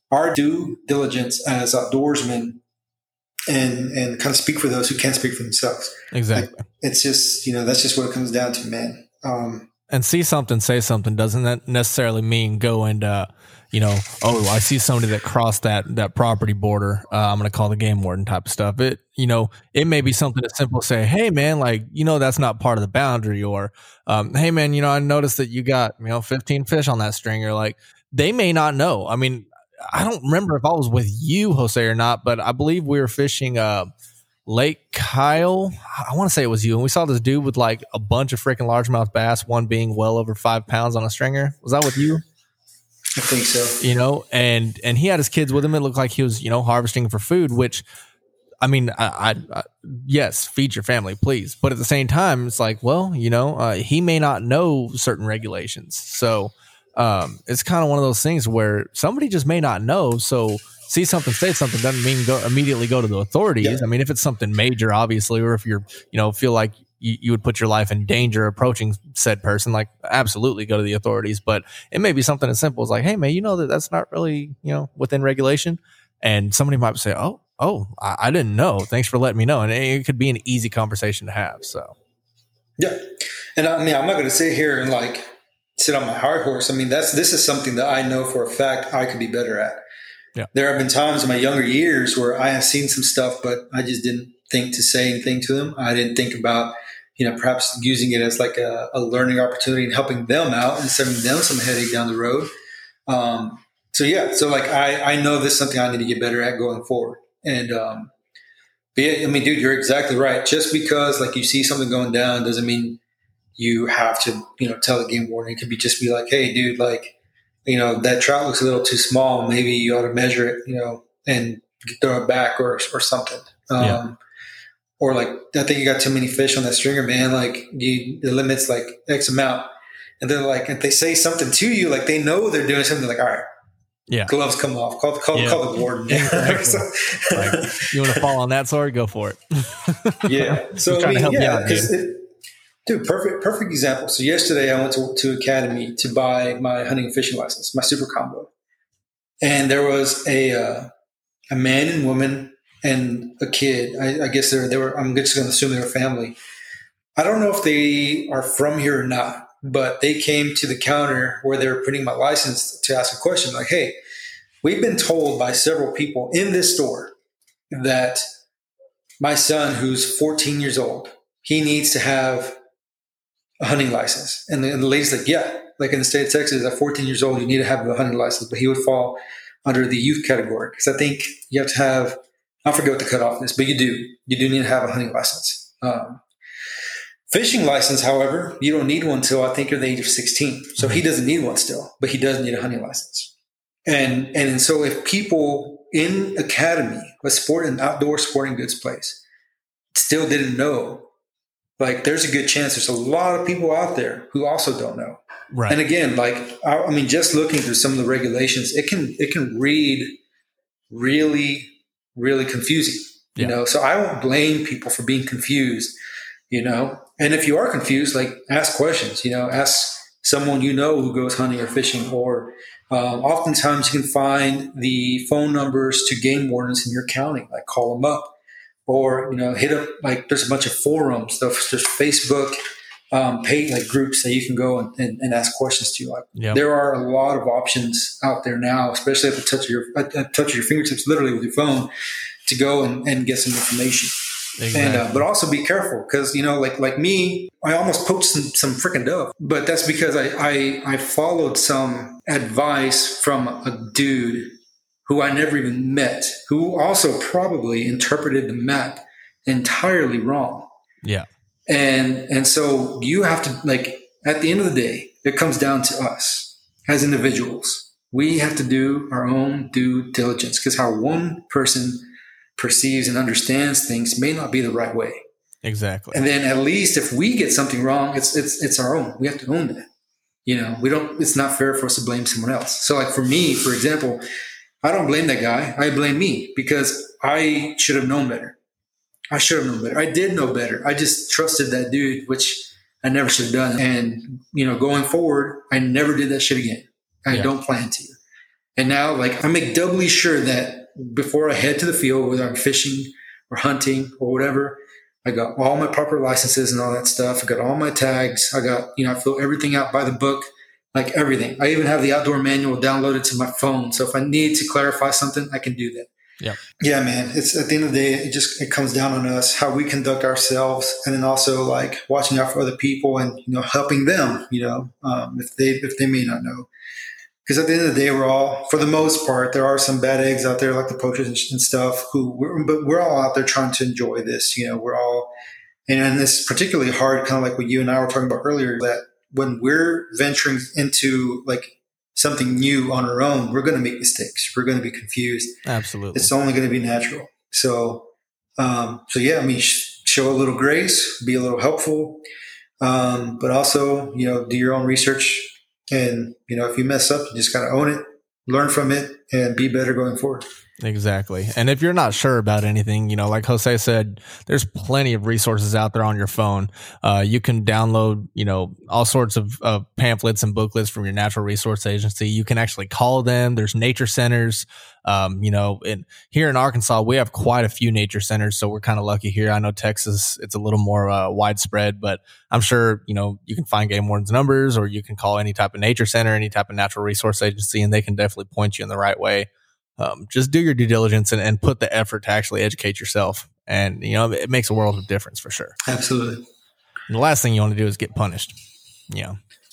our due diligence as outdoorsmen and kind of speak for those who can't speak for themselves. Exactly. Like, it's just, that's just what it comes down to, man. And see something, say something doesn't that necessarily mean go and, oh, I see somebody that crossed that property border. I'm going to call the game warden type of stuff. It may be something as simple as say, hey man, like, that's not part of the boundary, or, hey man, I noticed that you got, 15 fish on that stringer. Like, they may not know. I mean, I don't remember if I was with you, Jose, or not, but I believe we were fishing, Lake Kyle. I want to say it was you. And we saw this dude with like a bunch of freaking largemouth bass, one being well over 5 pounds on a stringer. Was that with you? I think so. And he had his kids with him. It looked like he was, harvesting for food, which, I mean, I yes, feed your family, please. But at the same time, it's like, well, he may not know certain regulations. So it's kind of one of those things where somebody just may not know. So see something, say something doesn't mean immediately go to the authorities. Yeah. I mean, if it's something major, obviously, or if you're, feel like you would put your life in danger approaching said person, like absolutely go to the authorities. But it may be something as simple as like, hey man, that's not really, within regulation. And somebody might say, oh, I didn't know. Thanks for letting me know. And it could be an easy conversation to have. So. Yeah. And I mean, I'm not going to sit here and like sit on my high horse. I mean, this is something that I know for a fact I could be better at. Yeah. There have been times in my younger years where I have seen some stuff, but I just didn't think to say anything to them. I didn't think about, perhaps using it as like a learning opportunity and helping them out and saving them some headache down the road. So like I know this is something I need to get better at going forward. And but yeah, I mean, dude, you're exactly right. Just because like you see something going down doesn't mean you have to, tell the game warden. It could just be like, hey, dude, like, that trout looks a little too small. Maybe you ought to measure it, and throw it back or something. Or like, I think you got too many fish on that stringer, man. Like the limit's like X amount. And they're like, if they say something to you, like they know they're doing something, like, all right, gloves come off, call the warden. So, like, you want to fall on that sword? Go for it. Yeah. So I mean, dude, perfect example. So yesterday I went to Academy to buy my hunting and fishing license, my super combo. And there was a man and woman and a kid. I guess they were, I'm just going to assume they were family. I don't know if they are from here or not, but they came to the counter where they were printing my license to ask a question like, hey, we've been told by several people in this store that my son, who's 14 years old, he needs to have a hunting license. And the lady's like, yeah, like in the state of Texas, at 14 years old, you need to have a hunting license, but he would fall under the youth category. Because I think you have to have, I forget what the cutoff is, but you do need to have a hunting license. Fishing license, however, you don't need one until I think you're the age of 16. So he doesn't need one still, but he does need a hunting license. And so if people in Academy, an outdoor sporting goods place, still didn't know, like there's a good chance there's a lot of people out there who also don't know. Right. And again, like, I mean, just looking through some of the regulations, it can read really, really confusing, you know? So I won't blame people for being confused, and if you are confused, like ask questions, ask someone, who goes hunting or fishing, or oftentimes you can find the phone numbers to game wardens in your county, like call them up. Or, hit up, like there's a bunch of forums, there's Facebook page, like groups that you can go and ask questions to. Like there are a lot of options out there now, especially at the touch of your fingertips, literally with your phone, to go and get some information. Exactly. And but also be careful because like me, I almost poached some freaking dove, but that's because I followed some advice from a dude who I never even met, who also probably interpreted the map entirely wrong. Yeah. And so you have to, like, at the end of the day, it comes down to us as individuals. We have to do our own due diligence because how one person perceives and understands things may not be the right way. Exactly. And then at least if we get something wrong, it's our own. We have to own that. It's not fair for us to blame someone else. So like for me, for example, I don't blame that guy. I blame me because I should have known better. I did know better. I just trusted that dude, which I never should have done. And, going forward, I never did that shit again. I don't plan to. And now, like, I make doubly sure that before I head to the field, whether I'm fishing or hunting or whatever, I got all my proper licenses and all that stuff. I got all my tags. I got, I fill everything out by the book, like everything. I even have the outdoor manual downloaded to my phone. So if I need to clarify something, I can do that. Yeah. Yeah, man. It's at the end of the day, it comes down on us, how we conduct ourselves, and then also like watching out for other people and, helping them, if they may not know. Because at the end of the day, we're all, for the most part, there are some bad eggs out there like the poachers and stuff but we're all out there trying to enjoy this. We're all, and it's particularly hard, kind of like what you and I were talking about earlier, that when we're venturing into like something new on our own, we're going to make mistakes. We're going to be confused. Absolutely. It's only going to be natural. So yeah, I mean, show a little grace, be a little helpful, but also, do your own research. And, if you mess up, you just got to own it, learn from it, and be better going forward. Exactly. And if you're not sure about anything, like Jose said, there's plenty of resources out there on your phone. You can download, all sorts of pamphlets and booklets from your natural resource agency. You can actually call them. There's nature centers. And here in Arkansas, we have quite a few nature centers. So we're kind of lucky here. I know Texas, it's a little more widespread, but I'm sure, you can find game warden's numbers, or you can call any type of nature center, any type of natural resource agency, and they can definitely point you in the right way. Just do your due diligence and put the effort to actually educate yourself. And, it makes a world of difference for sure. Absolutely. And the last thing you want to do is get punished. Yeah,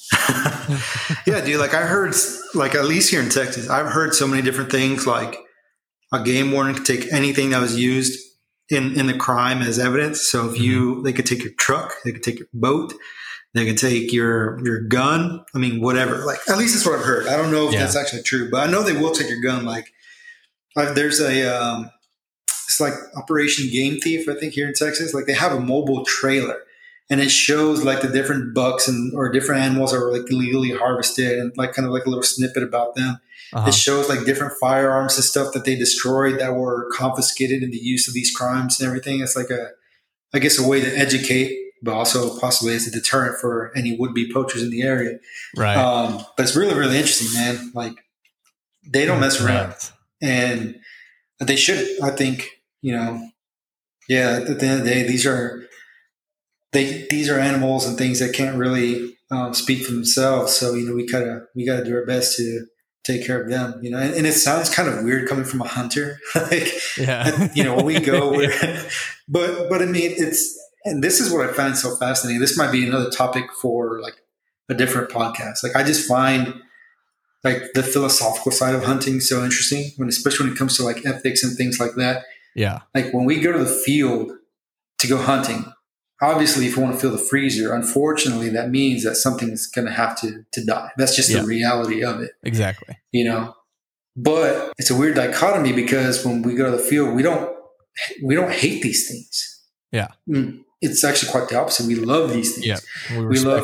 dude. Like I heard, like at least here in Texas, I've heard so many different things. Like a game warden could take anything that was used in the crime as evidence. So if they could take your truck, they could take your boat, they could take your gun. I mean, whatever. Like at least that's what I've heard. I don't know if that's actually true, but I know they will take your gun. Like there's it's like Operation Game Thief, I think, here in Texas. Like they have a mobile trailer, and it shows like the different bucks or different animals are like illegally harvested, and like kind of like a little snippet about them. It shows like different firearms and stuff that they destroyed that were confiscated in the use of these crimes and everything. It's like I guess a way to educate, but also possibly as a deterrent for any would-be poachers in the area. Right. But it's really, really interesting, man. Like they don't mess around. Right. And they should, I think, at the end of the day, these are animals and things that can't really speak for themselves. So, we got to do our best to take care of them, and it sounds kind of weird coming from a hunter, like, when we go, but I mean, and this is what I find so fascinating. This might be another topic for like a different podcast. Like I just find like the philosophical side of hunting so interesting, especially when it comes to like ethics and things like that. Yeah. Like when we go to the field to go hunting, obviously if you want to fill the freezer, unfortunately that means that something's going to have to die. That's just the reality of it. Exactly. But it's a weird dichotomy because when we go to the field, we don't hate these things. Yeah. It's actually quite the opposite. We love these things. Yeah.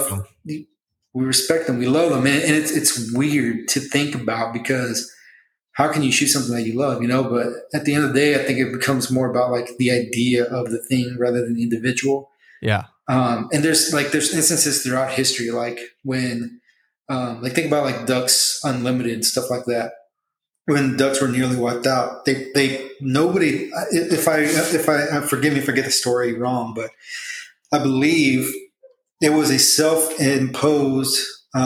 We respect them. We love them. And it's weird to think about because how can you shoot something that you love, But at the end of the day, I think it becomes more about like the idea of the thing rather than the individual. Yeah. And there's instances throughout history, like when, think about like Ducks Unlimited and stuff like that. When ducks were nearly wiped out, nobody, if I forgive me if I get the story wrong, but I believe it was a self-imposed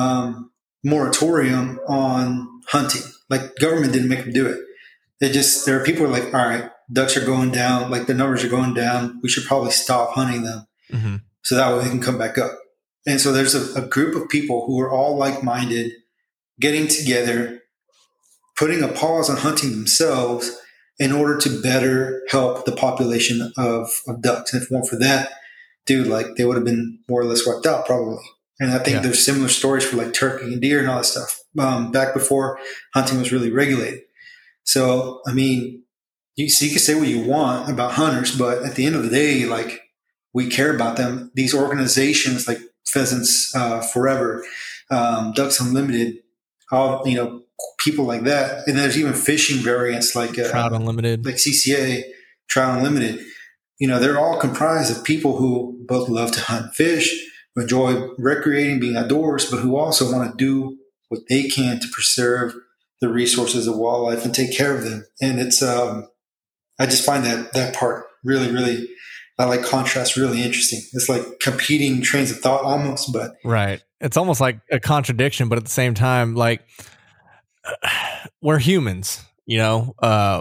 moratorium on hunting. Like government didn't make them do it. There are people who are like, all right, ducks are going down, like the numbers are going down. We should probably stop hunting them so that way they can come back up. And so there's a group of people who are all like-minded, getting together, putting a pause on hunting themselves in order to better help the population of ducks. And if it weren't for that, dude, like they would have been more or less wiped out probably. And I think there's similar stories for like turkey and deer and all that stuff back before hunting was really regulated. So, I mean, you can say what you want about hunters, but at the end of the day, like we care about them. These organizations like Pheasants Forever, Ducks Unlimited, all, people like that. And there's even fishing variants like Trout Unlimited, like CCA, Trout Unlimited. They're all comprised of people who both love to hunt and fish, enjoy recreating, being outdoors, but who also want to do what they can to preserve the the resources of wildlife and take care of them. And it's, I just find that part really, really, I like contrast, really interesting. It's like competing trains of thought almost, but right. It's almost like a contradiction, but at the same time, like we're humans, you know,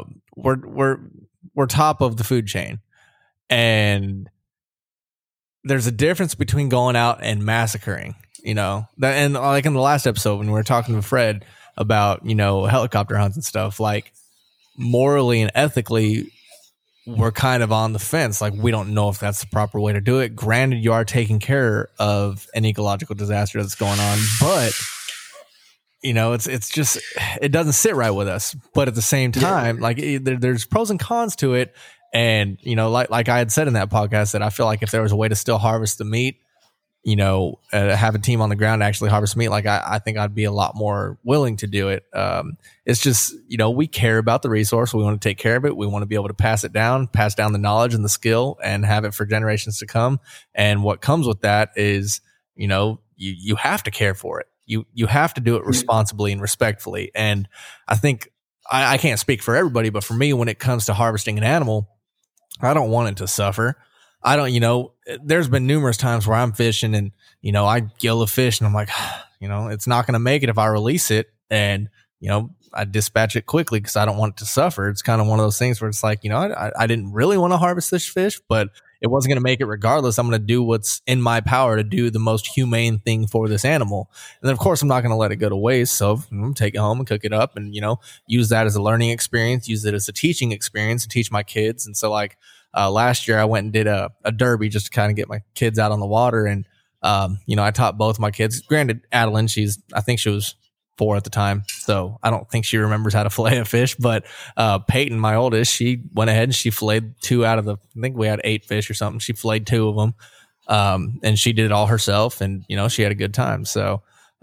we're top of the food chain, and there's a difference between going out and massacring, you know, that, and like in the last episode when we were talking to Fred about, you know, helicopter hunts and stuff, like morally and ethically, we're kind of on the fence. Like, we don't know if that's the proper way to do it. Granted, you are taking care of an ecological disaster that's going on, but you know, it's just, it doesn't sit right with us. But at the same time, like there's pros and cons to it. And, you know, like I had said in that podcast, that I feel like if there was a way to still harvest the meat, you know, have a team on the ground to actually harvest meat, like I think I'd be a lot more willing to do it. It's just, you know, we care about the resource. We want to take care of it. We want to be able to pass down the knowledge and the skill and have it for generations to come. And what comes with that is, you know, you have to care for it. You have to do it responsibly and respectfully. And I think I can't speak for everybody, but for me, when it comes to harvesting an animal, I don't want it to suffer. I don't, you know, there's been numerous times where I'm fishing and, you know, I gill a fish and I'm like, you know, it's not going to make it if I release it. And, you know, I dispatch it quickly because I don't want it to suffer. It's kind of one of those things where it's like, you know, I didn't really want to harvest this fish, but it wasn't going to make it regardless. I'm going to do what's in my power to do the most humane thing for this animal. And then, of course, I'm not going to let it go to waste. So I'm going to take it home and cook it up and, you know, use that as a learning experience, use it as a teaching experience and teach my kids. And so, like, last year I went and did a derby just to kind of get my kids out on the water. And, you know, I taught both my kids. Granted, Adeline, I think she was 4 at the time, so I don't think she remembers how to fillet a fish. But Peyton, my oldest, she went ahead and she filleted 2 out of I think we had 8 fish or something. She filleted 2 of them, and she did it all herself. And, you know, she had a good time. So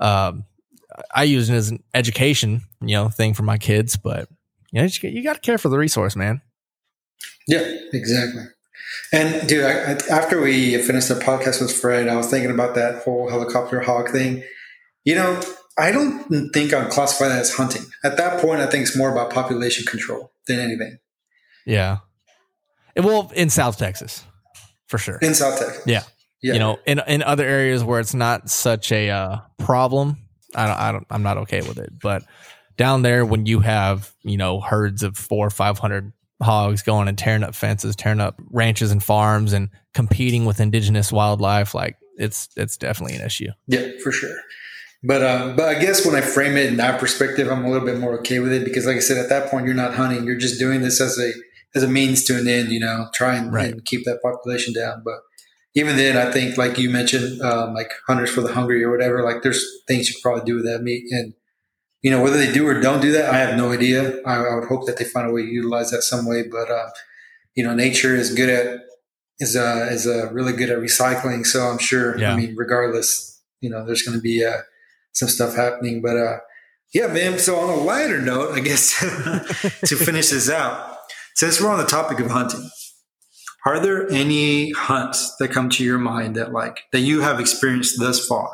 I use it as an education, you know, thing for my kids. But, you know, you got to care for the resource, man. Yeah, exactly. And dude, after we finished the podcast with Fred, I was thinking about that whole helicopter hog thing. You know, I don't think I'd classify that as hunting. At that point, I think it's more about population control than anything. Yeah. Well, in South Texas, for sure. In South Texas. Yeah. You know, in other areas where it's not such a problem, I'm not okay with it. But down there, when you have, you know, herds of 400 or 500 hogs going and tearing up fences, tearing up ranches and farms and competing with indigenous wildlife, like it's definitely an issue. Yeah, for sure. But I guess when I frame it in that perspective, I'm a little bit more okay with it because, like I said, at that point, you're not hunting. You're just doing this as a means to an end, you know, trying and keep that population down. But even then, I think, like you mentioned, like Hunters for the Hungry or whatever, like there's things you could probably do with that meat. And, you know, whether they do or don't do that, I have no idea. I would hope that they find a way to utilize that some way. But, you know, nature is really good at recycling. So I'm sure, I mean, regardless, you know, there's going to be some stuff happening. But yeah, man. So on a lighter note, I guess to finish this out, since we're on the topic of hunting, are there any hunts that come to your mind that you have experienced thus far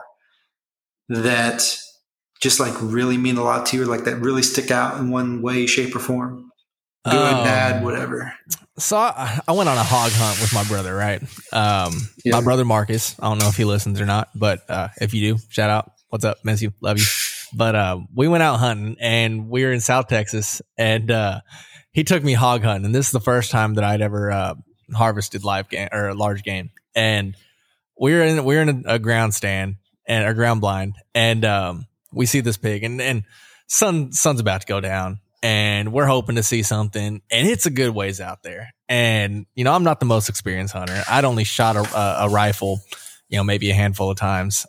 that just like really mean a lot to you, or like that really stick out in one way, shape, or form? Good, bad, whatever. So I went on a hog hunt with my brother, right? My brother Marcus. I don't know if he listens or not, but if you do, shout out. What's up? Miss you. Love you. But we went out hunting and we were in South Texas, and he took me hog hunting. And this is the first time that I'd ever harvested live game or large game. And we're in a ground stand and a ground blind, and we see this pig, and sun's about to go down, and we're hoping to see something, and it's a good ways out there. And, you know, I'm not the most experienced hunter. I'd only shot a rifle, you know, maybe a handful of times.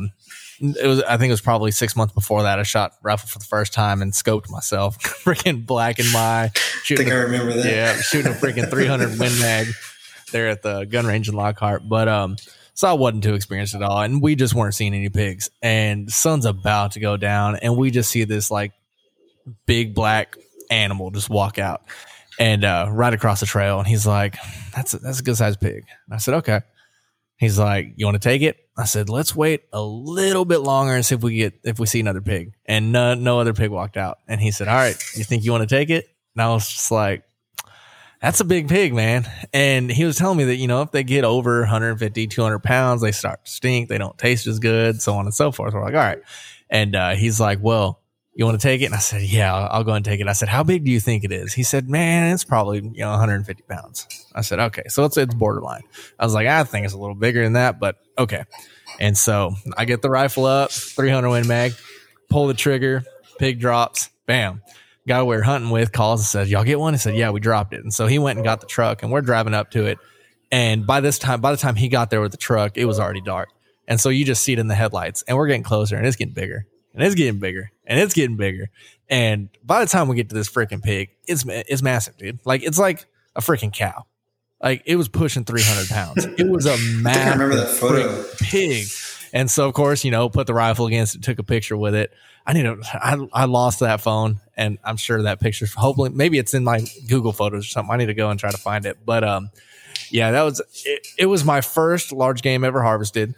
I think it was probably 6 months before that I shot rifle for the first time and scoped myself. Freaking black and my shooting. I remember that. Yeah, shooting a freaking 300 Win Mag there at the gun range in Lockhart. But so I wasn't too experienced at all, and we just weren't seeing any pigs. And sun's about to go down, and we just see this like big black animal just walk out and right across the trail. And he's like, "That's a good sized pig." And I said, "Okay." He's like, "You want to take it?" I said, let's wait a little bit longer and see if we see another pig. And no other pig walked out. And he said, all right, you think you want to take it? And I was just like, that's a big pig, man. And he was telling me that, if they get over 150, 200 pounds, they start to stink. They don't taste as good, so on and so forth. We're like, all right. And he's like, well, you want to take it? And I said, yeah, I'll go and take it. I said, how big do you think it is? He said, man, it's probably, 150 pounds. I said, okay, so it's borderline. I was like, I think it's a little bigger than that, but okay. And so I get the rifle up, 300 Win Mag, pull the trigger, pig drops, bam. Guy we were hunting with calls and says, y'all get one? He said, yeah, we dropped it. And so he went and got the truck, and we're driving up to it. And by the time he got there with the truck, it was already dark. And so you just see it in the headlights, and we're getting closer, and it's getting bigger, and it's getting bigger, and it's getting bigger. And by the time we get to this freaking pig, it's massive, dude. Like, it's like a freaking cow. Like, it was pushing 300 pounds. It was a massive I think I remember that photo. Pig. And so, of course, put the rifle against it, took a picture with it. I lost that phone, and I'm sure that picture, hopefully, maybe it's in my Google Photos or something. I need to go and try to find it. But, yeah, that was it was my first large game ever harvested.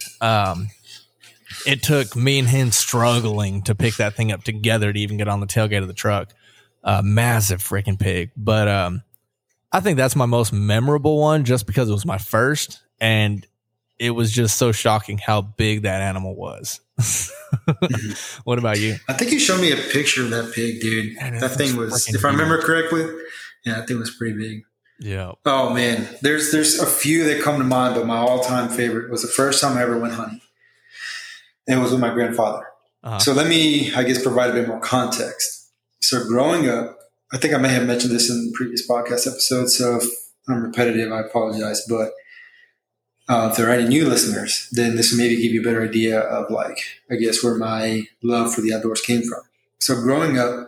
It took me and him struggling to pick that thing up together to even get on the tailgate of the truck. Massive freaking pig. But I think that's my most memorable one just because it was my first, and it was just so shocking how big that animal was. What about you? I think you showed me a picture of that pig, dude. Man, that thing was, if I remember correctly, yeah, that thing was pretty big. Yeah. Oh man, there's a few that come to mind, but my all-time favorite was the first time I ever went hunting. And it was with my grandfather. Uh-huh. So let me, I guess, provide a bit more context. So growing up, I think I may have mentioned this in previous podcast episodes, so if I'm repetitive, I apologize. But if there are any new listeners, then this will maybe give you a better idea of, like, I guess, where my love for the outdoors came from. So growing up,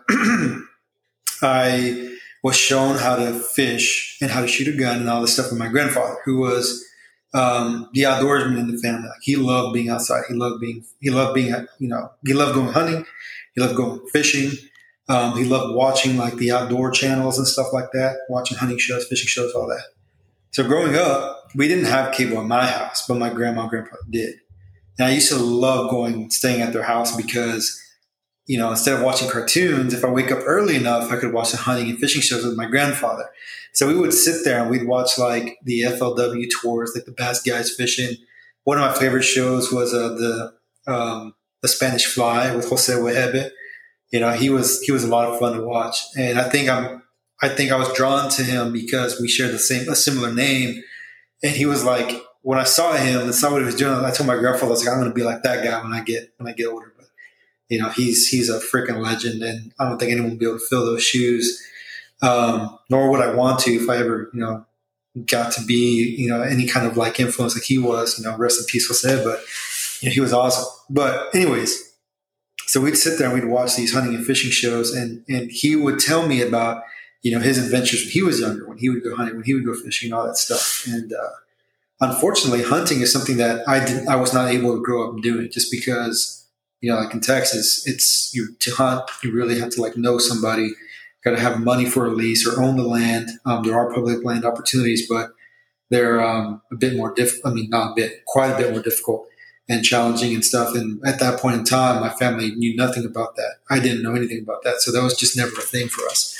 I was shown how to fish and how to shoot a gun and all this stuff with my grandfather, who was the outdoorsman in the family. Like, he loved being outside. He loved being, he loved going hunting. He loved going fishing. He loved watching, like, the outdoor channels and stuff like that, watching hunting shows, fishing shows, all that. So growing up, we didn't have cable in my house, but my grandma and grandpa did. And I used to love staying at their house because, instead of watching cartoons, if I wake up early enough, I could watch the hunting and fishing shows with my grandfather. So we would sit there and we'd watch, like, the FLW tours, like the Bass Guys Fishing. One of my favorite shows was the Spanish Fly with Jose Wehebe. He was a lot of fun to watch, and I think I was drawn to him because we shared a similar name. And he was like, when I saw him and saw what he was doing, I told my grandfather, I was like, I'm going to be like that guy when I get older. But he's a freaking legend, and I don't think anyone will be able to fill those shoes. Nor would I want to if I ever, got to be, any kind of like influence like he was. Rest in peace, Jose. But he was awesome. But anyways. So we'd sit there and we'd watch these hunting and fishing shows, and he would tell me about, his adventures when he was younger, when he would go hunting, when he would go fishing, all that stuff. And unfortunately, hunting is something that I was not able to grow up doing, just because, like in Texas, to hunt, you really have to, like, know somebody, got to have money for a lease or own the land. There are public land opportunities, but they're a bit more difficult. I mean, not a bit, quite a bit more difficult and challenging and stuff. And at that point in time, my family knew nothing about that. I didn't know anything about that. So that was just never a thing for us.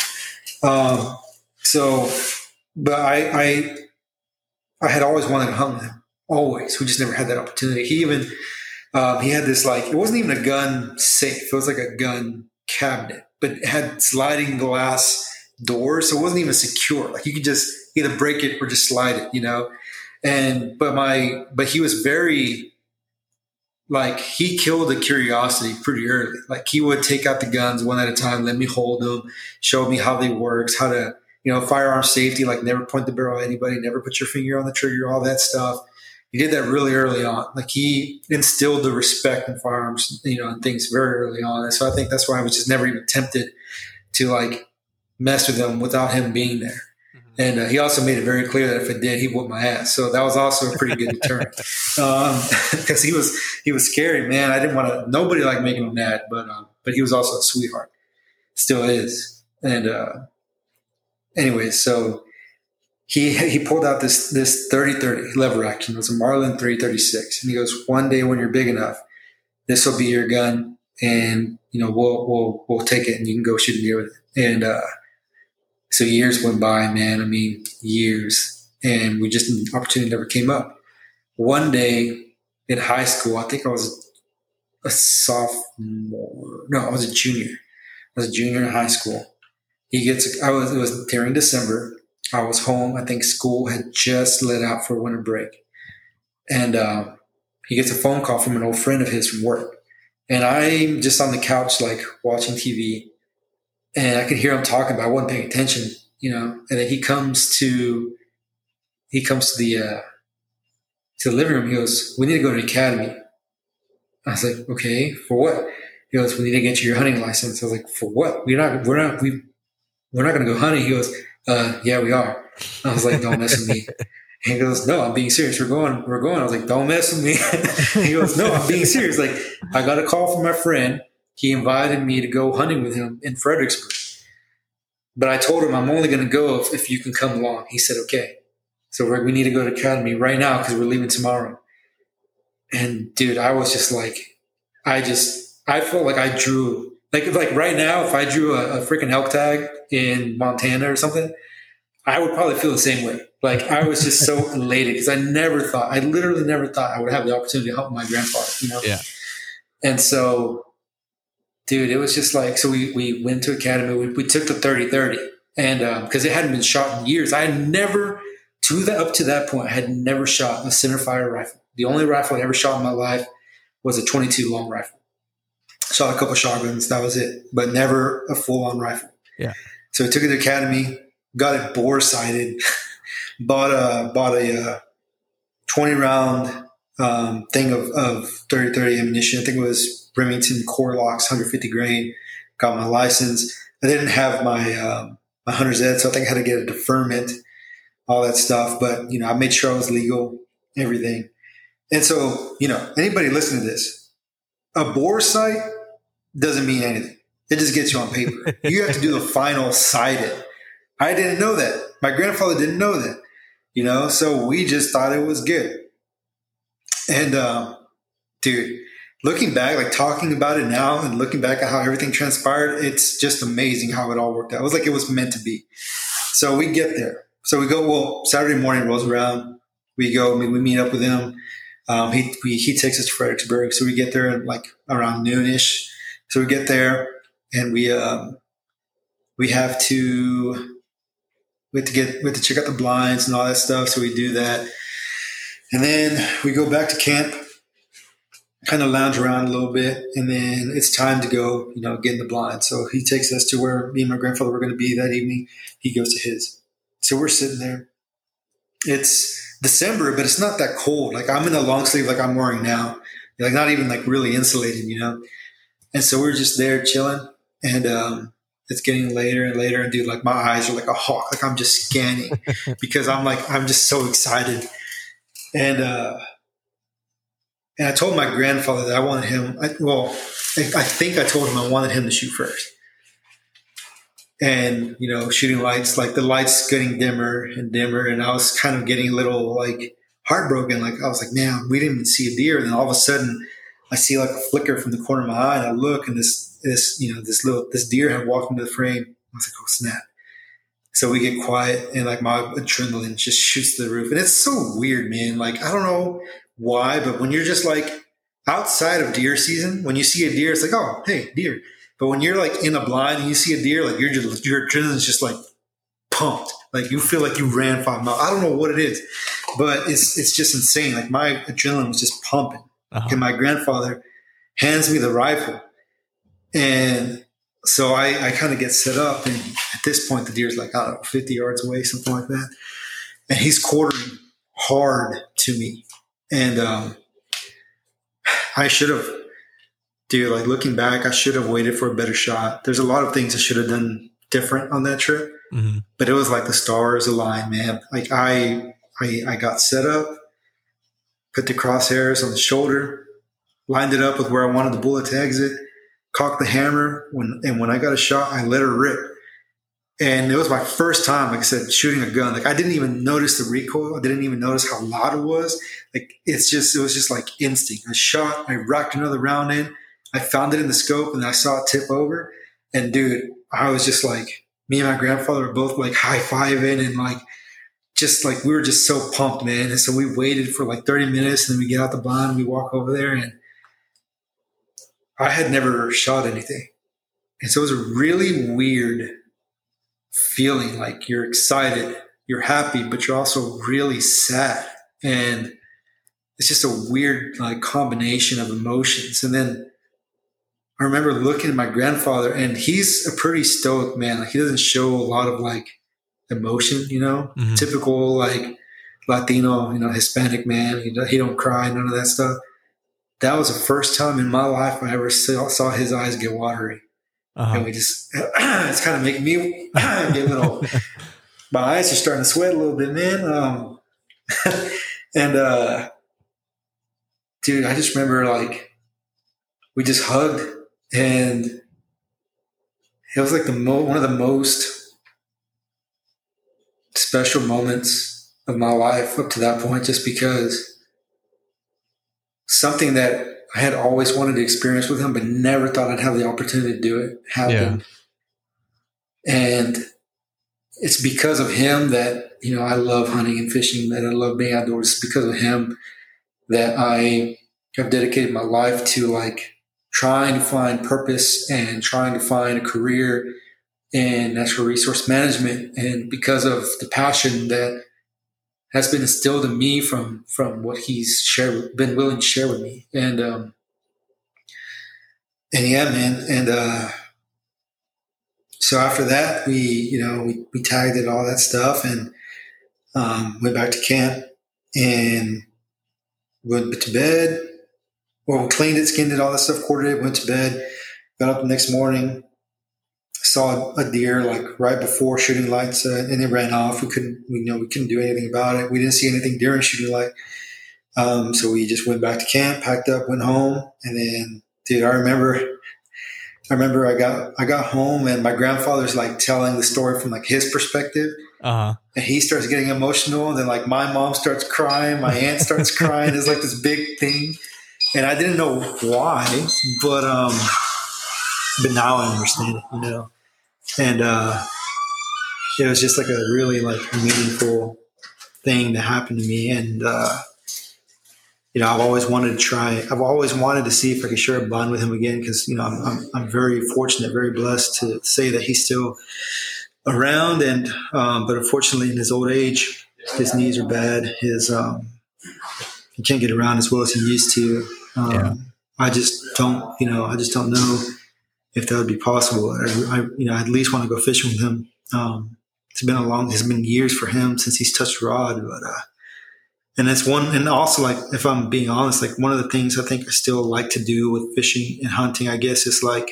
But I had always wanted to hunt with him. Always. We just never had that opportunity. He even, he had this, like, it wasn't even a gun safe. It was like a gun cabinet, but it had sliding glass doors. So it wasn't even secure. Like, you could just either break it or just slide it, but he was very, like, he killed the curiosity pretty early. Like, he would take out the guns one at a time, let me hold them, show me how they work, how to, firearm safety, like never point the barrel at anybody, never put your finger on the trigger, all that stuff. He did that really early on. Like, he instilled the respect in firearms, and things very early on. And so I think that's why I was just never even tempted to, like, mess with him without him being there. And he also made it very clear that if it did, he whooped my ass. So that was also a pretty good deterrent, because he was scary, man. I didn't want to. Nobody liked making him mad, but he was also a sweetheart, still is. And anyways, so he pulled out this 30-30 lever action. It was a Marlin 336. And he goes, one day when you're big enough, this will be your gun, and we'll take it and you can go shoot a deer with it. And so years went by, man. I mean, years, and the opportunity never came up. One day in high school, I think I was a sophomore. No, I was a junior. I was a junior in high school. It was during December. I was home. I think school had just let out for winter break. And he gets a phone call from an old friend of his from work. And I'm just on the couch, like watching TV. And I could hear him talking, but I wasn't paying attention, And then he comes to the living room. He goes, "We need to go to the academy." I was like, "Okay, for what?" He goes, "We need to get you your hunting license." I was like, "For what? We're not going to go hunting." He goes, "Yeah, we are." I was like, "Don't mess with me." He goes, "No, I'm being serious. We're going." I was like, "Don't mess with me." He goes, "No, I'm being serious." Like, I got a call from my friend. He invited me to go hunting with him in Fredericksburg. But I told him I'm only going to go if you can come along. He said, "Okay." So we need to go to academy right now because we're leaving tomorrow. And dude, I was just like, I felt like I drew, like right now, if I drew a freaking elk tag in Montana or something, I would probably feel the same way. Like, I was just so elated because I literally never thought I would have the opportunity to help my grandfather, Yeah. And so, dude, it was just like, so we went to academy. We took the 30-30, and because it hadn't been shot in years. I had never, up to that point, I had never shot a centerfire rifle. The only rifle I ever shot in my life was a 22 long rifle. Shot a couple shotguns, that was it, but never a full-on rifle. Yeah. So we took it to academy, got it bore sighted, bought a 20-round thing of 30-30 ammunition. I think it was Remington Core-Lox 150 grain. Got my license. I didn't have my hunter's ed, so I think I had to get a deferment, all that stuff. But I made sure I was legal, everything. And so anybody listening to this, a bore sight doesn't mean anything. It just gets you on paper. You have to do the final sighted. I didn't know that. My grandfather didn't know that, so we just thought it was good. And, dude, looking back, like talking about it now and looking back at how everything transpired, it's just amazing how it all worked out. It was like it was meant to be. So we get there. So we go, Saturday morning rolls around. We go, we meet up with him. He takes us to Fredericksburg. So we get there at like around noonish. So we get there and we have to check out the blinds and all that stuff. So we do that. And then we go back to camp, kind of lounge around a little bit. And then it's time to go, get in the blind. So he takes us to where me and my grandfather were going to be that evening. He goes to his. So we're sitting there. It's December, but it's not that cold. Like, I'm in a long sleeve like I'm wearing now. Like, not even like really insulated, And so we're just there chilling. And, it's getting later and later, and dude, like my eyes are like a hawk. Like, I'm just scanning because I'm just so excited. And I told my grandfather that I wanted him. I think I told him I wanted him to shoot first. And shooting lights, like the lights getting dimmer and dimmer, and I was kind of getting a little like heartbroken. Like, I was like, man, we didn't even see a deer. And then all of a sudden, I see like a flicker from the corner of my eye, and I look, and this deer had walked into the frame. I was like, oh snap! So we get quiet, and like my adrenaline just shoots to the roof, and it's so weird, man. Like, I don't know why, but when you're just like outside of deer season, when you see a deer, it's like, oh, hey, deer. But when you're like in a blind and you see a deer, like your adrenaline's just like pumped. Like, you feel like you ran 5 miles. I don't know what it is, but it's just insane. Like, my adrenaline was just pumping. Uh-huh. And my grandfather hands me the rifle. And so I kind of get set up. And at this point, the deer's like, I don't know, 50 yards away, something like that. And he's quartering hard to me. And I should have, dude, like looking back, I should have waited for a better shot. There's a lot of things I should have done different on that trip. Mm-hmm. But it was like the stars aligned, man. Like, I got set up, put the crosshairs on the shoulder, lined it up with where I wanted the bullet to exit, cocked the hammer. When I got a shot, I let her rip. And it was my first time, like I said, shooting a gun. Like I didn't even notice the recoil. I didn't even notice how loud it was. Like it was just like instinct. I shot, I racked another round in. I found it in the scope and I saw it tip over. And dude, I was just like, me and my grandfather were both like high-fiving and like, just like we were just so pumped, man. And so we waited for like 30 minutes and then we get out the blind and we walk over there, and I had never shot anything. And so it was a really weird feeling, like you're excited, you're happy, but you're also really sad. And it's just a weird like combination of emotions. And then I remember looking at my grandfather, and he's a pretty stoic man. Like he doesn't show a lot of like emotion, you know, typical like Latino, you know, Hispanic man. He don't cry, none of that stuff. That was the first time in my life I ever saw his eyes get watery. And we just, it's kind of making me get a little, my eyes are starting to sweat a little bit, man. And dude, I just remember like, we just hugged, and it was like one of the most special moments of my life up to that point, just because something that I had always wanted to experience with him, but never thought I'd have the opportunity to do it happened. Yeah. And it's because of him that, you know, I love hunting and fishing, that I love being outdoors. It's because of him that I have dedicated my life to like trying to find purpose and trying to find a career in natural resource management. And because of the passion that has been instilled in me from what he's been willing to share with me. And yeah, man. And so after that, we tagged it, all that stuff, and went back to camp and went to bed. Well, we cleaned it, skinned it, all that stuff, quartered it, went to bed, got up the next morning, saw a deer like right before shooting lights, and it ran off. We couldn't do anything about it. We didn't see anything during shooting light. So we just went back to camp, packed up, went home. And then, dude, I remember I got home, and my grandfather's like telling the story from like his perspective. And he starts getting emotional. And then like my mom starts crying. My aunt starts crying. It's like this big thing. And I didn't know why, but now I understand it, you know. And it was just like a really like meaningful thing that happened to me. And you know, I've always wanted to see if I could share a bond with him again, because, you know, I'm very fortunate, very blessed to say that he's still around. And but unfortunately, in his old age, his knees are bad. He can't get around as well as he used to. I just don't know if that would be possible. I at least want to go fishing with him. It's been years for him since he's touched rod, but and that's one. And also, like, if I'm being honest, like one of the things I think I still like to do with fishing and hunting, I guess, is like,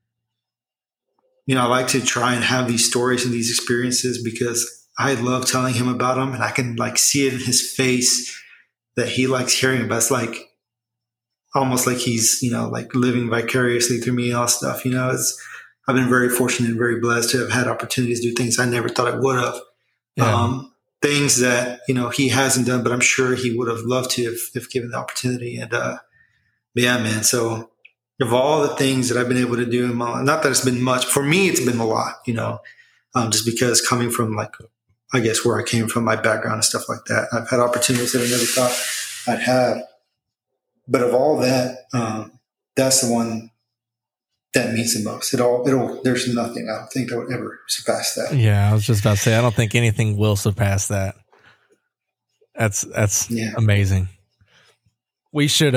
you know, I like to try and have these stories and these experiences because I love telling him about them, and I can like see it in his face that he likes hearing about. It's like almost like he's, you know, like living vicariously through me and all stuff. You know, I've been very fortunate and very blessed to have had opportunities to do things I never thought I would have. Yeah. Things that, you know, he hasn't done, but I'm sure he would have loved to if given the opportunity. And yeah, man. So of all the things that I've been able to do in my life, not that it's been much, for me, it's been a lot, you know, just because coming from like, I guess where I came from, my background and stuff like that, I've had opportunities that I never thought I'd have. But of all that, that's the one that means the most. There's nothing I don't think that would ever surpass that. Yeah, I was just about to say, I don't think anything will surpass that. That's amazing. We should,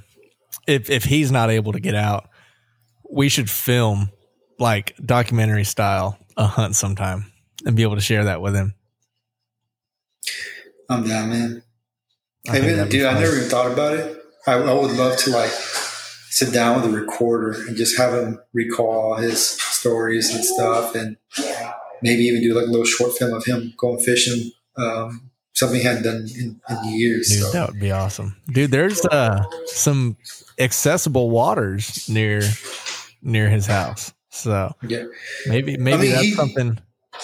if he's not able to get out, we should film like documentary style a hunt sometime and be able to share that with him. I'm down, man. I never even thought about it. I would love to like sit down with a recorder and just have him recall his stories and stuff, and maybe even do like a little short film of him going fishing. Something he hadn't done in years. Dude, so. That would be awesome. Dude, there's some accessible waters near his house. So yeah, maybe that's something.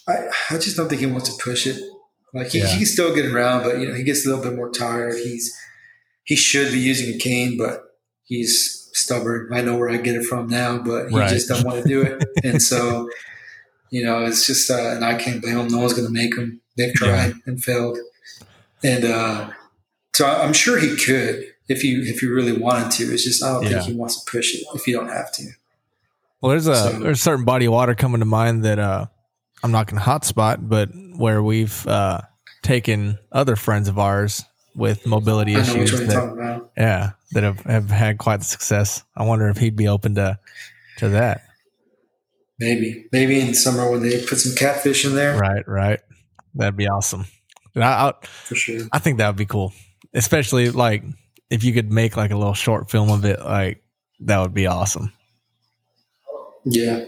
I just don't think he wants to push it. Like he can still get around, but he gets a little bit more tired. He should be using a cane, but he's stubborn. I know where I get it from now, but he just doesn't want to do it. And so, it's just, and I can't blame him. No one's going to make him. They've tried and failed. And so I'm sure he could if he really wanted to. It's just I don't think he wants to push it if you don't have to. Well, there's a certain body of water coming to mind that I'm not going to hotspot, but where we've taken other friends of ours with mobility issues that have had quite the success. I wonder if he'd be open to that. Maybe in summer when they put some catfish in there. Right. That'd be awesome. For sure. I think that would be cool, especially like if you could make like a little short film of it. Like that would be awesome. Yeah.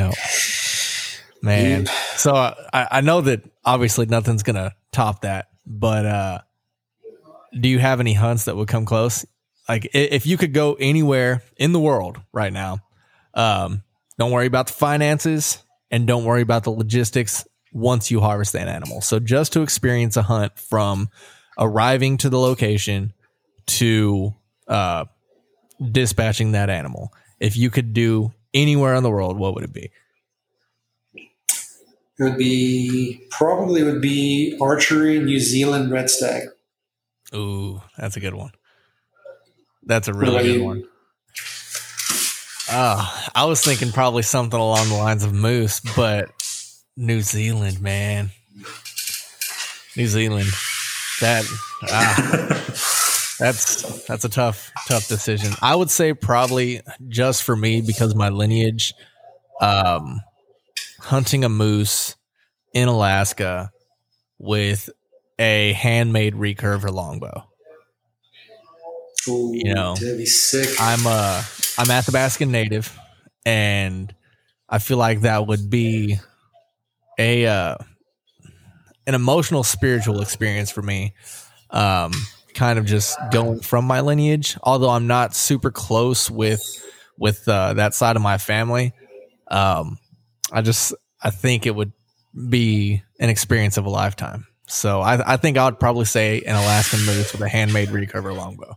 Man. So I know that obviously nothing's gonna top that, but do you have any hunts that would come close? Like if you could go anywhere in the world right now, don't worry about the finances and don't worry about the logistics once you harvest that animal. So just to experience a hunt from arriving to the location to dispatching that animal, if you could do anywhere in the world, what would it be? It would be archery, New Zealand red stag. Ooh, that's a good one. That's a really good one. I was thinking probably something along the lines of moose, but New Zealand, man. New Zealand. That's a tough decision. I would say probably just for me because of my lineage, hunting a moose in Alaska with a handmade recurver longbow. Ooh, that'd be sick. I'm Athabascan native, and I feel like that would be an emotional, spiritual experience for me. Kind of just going from my lineage, although I'm not super close with that side of my family. I think it would be an experience of a lifetime. So I think I would probably say an Alaskan moose with a handmade recurver longbow.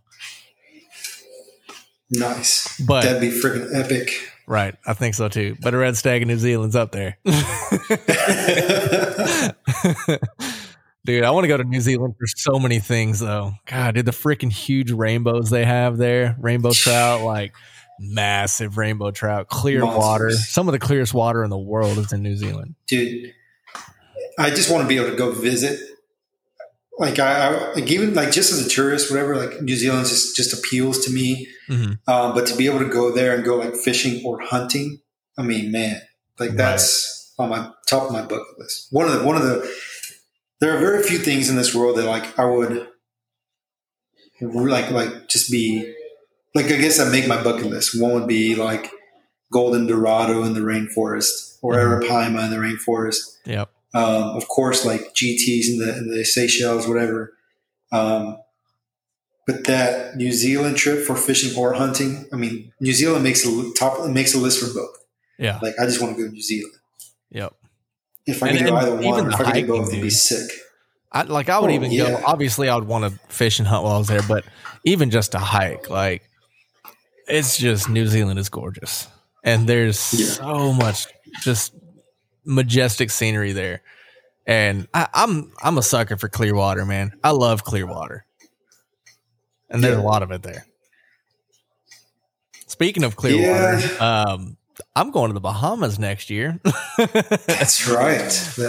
Nice. But that'd be freaking epic. Right. I think so too. But a red stag in New Zealand's up there. Dude, I want to go to New Zealand for so many things though. God, dude, the freaking huge rainbows they have there. Rainbow trout, like massive rainbow trout, clear Monsters. Water. Some of the clearest water in the world is in New Zealand. Dude, I just want to be able to go visit. Like even like just as a tourist, whatever, like New Zealand just appeals to me. Mm-hmm. But to be able to go there and go like fishing or hunting, I mean, man, like that's on my top of my bucket list. One of the there are very few things in this world that like I would like just be like, I guess I make my bucket list. One would be like golden dorado in the rainforest or arapaima in the rainforest. Yep. Of course, like GTs in the Seychelles, whatever. But that New Zealand trip for fishing or hunting, I mean, New Zealand makes a list for both. Yeah. Like, I just want to go to New Zealand. Yep. If I can do either one, if I can do both, it'd be sick. I would go. Obviously, I would want to fish and hunt while I was there, but even just to hike, like, it's just New Zealand is gorgeous. And there's so much just majestic scenery there. And I'm a sucker for clear water, man. I love clear water. And there's a lot of it there. Speaking of clear water, I'm going to the Bahamas next year. That's right.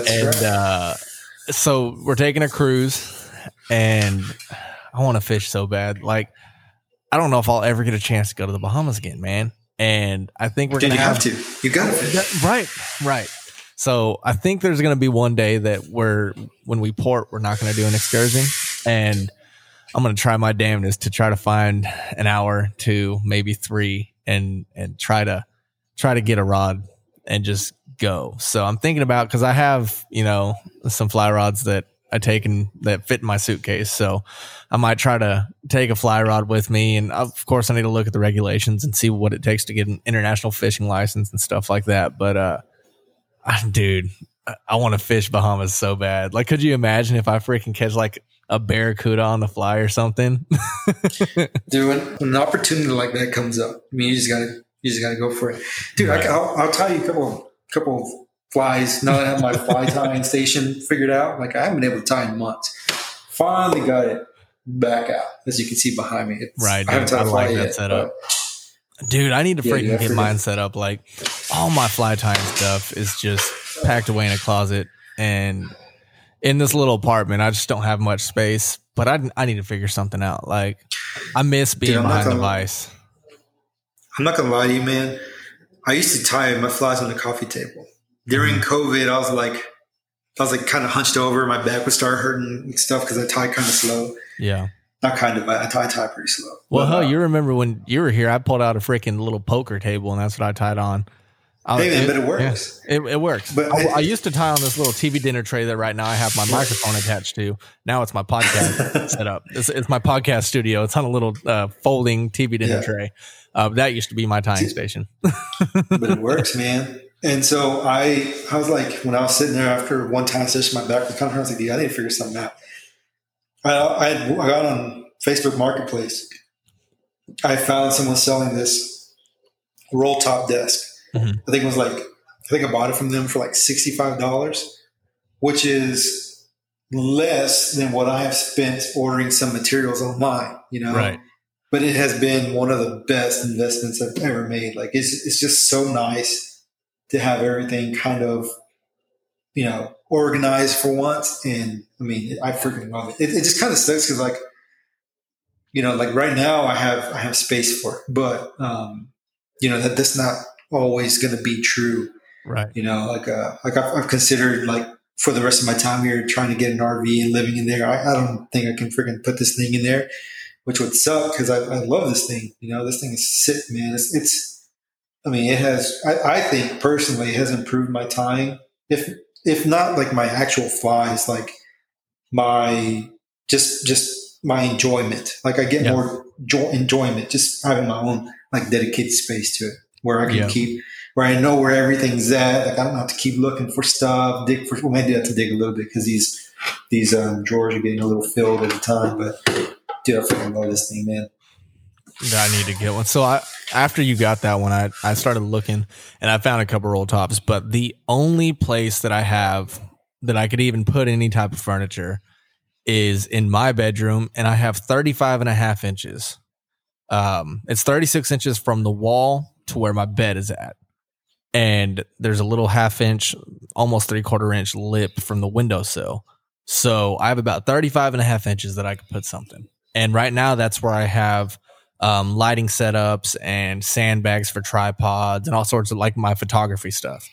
So we're taking a cruise, and I want to fish so bad. Like, I don't know if I'll ever get a chance to go to the Bahamas again, man. And I think we're going to have to. You got to fish. Right. So I think there's going to be one day that when we port, we're not going to do an excursion, and I'm going to try my damnedest to try to find an hour to maybe 3 and try to get a rod and just go. So I'm thinking about, because I have, some fly rods that I take and that fit in my suitcase. So I might try to take a fly rod with me. And of course I need to look at the regulations and see what it takes to get an international fishing license and stuff like that. But, dude, I want to fish Bahamas so bad. Like, could you imagine if I freaking catch like a barracuda on the fly or something? Dude, when an opportunity like that comes up, I mean, you just gotta go for it, dude. Right. I'll tie you a couple of flies. Now that I have my fly tying station figured out, like I haven't been able to tie in months. Finally got it back out, as you can see behind me. Right, I haven't tied a fly like yet, that setup. Dude, I need to freaking get mine set up. Like, all my fly tying stuff is just packed away in a closet, and in this little apartment, I just don't have much space. But I need to figure something out. Like, I miss being behind the vise. I'm not gonna lie to you, man. I used to tie my flies on the coffee table. During COVID, I was like kind of hunched over. My back would start hurting and stuff because I tie kind of slow. Yeah. Not kind of, I tie pretty slow. Well, hell, you remember when you were here, I pulled out a freaking little poker table, and that's what I tied on. But it works. Yeah, it works. But I used to tie on this little TV dinner tray that right now I have my microphone attached to. Now it's my podcast setup. It's my podcast studio. It's on a little folding TV dinner tray. That used to be my tying station. But it works, man. And so I was like, when I was sitting there after one time session, my back was kind of hurt. I was like, dude, I need to figure something out. I got on Facebook Marketplace. I found someone selling this roll top desk. Mm-hmm. I think I bought it from them for like $65, which is less than what I have spent ordering some materials online, Right. But it has been one of the best investments I've ever made. Like it's just so nice to have everything kind of, organized for once. And I mean, I freaking love it. It just kind of sucks because like right now I have space for it, but that's not always going to be true. Right. I've considered like for the rest of my time here trying to get an RV and living in there. I don't think I can freaking put this thing in there, which would suck because I love this thing. This thing is sick, man. It has, I think personally it has improved my tying. If not like my actual flies, like my, just my enjoyment. Like I get more enjoyment just having my own like dedicated space to it where I can keep, where I know where everything's at. Like I don't have to keep looking for stuff, maybe I do have to dig a little bit because these drawers are getting a little filled at a time, but dude, I freaking love this thing, man. I need to get one. So after you got that one, I started looking and I found a couple roll tops, but the only place that I have that I could even put any type of furniture is in my bedroom, and I have 35.5 inches. It's 36 inches from the wall to where my bed is at. And there's a little 1/2 inch, almost 3/4 inch lip from the windowsill. So I have about 35.5 inches that I could put something. And right now that's where I have lighting setups and sandbags for tripods and all sorts of like my photography stuff.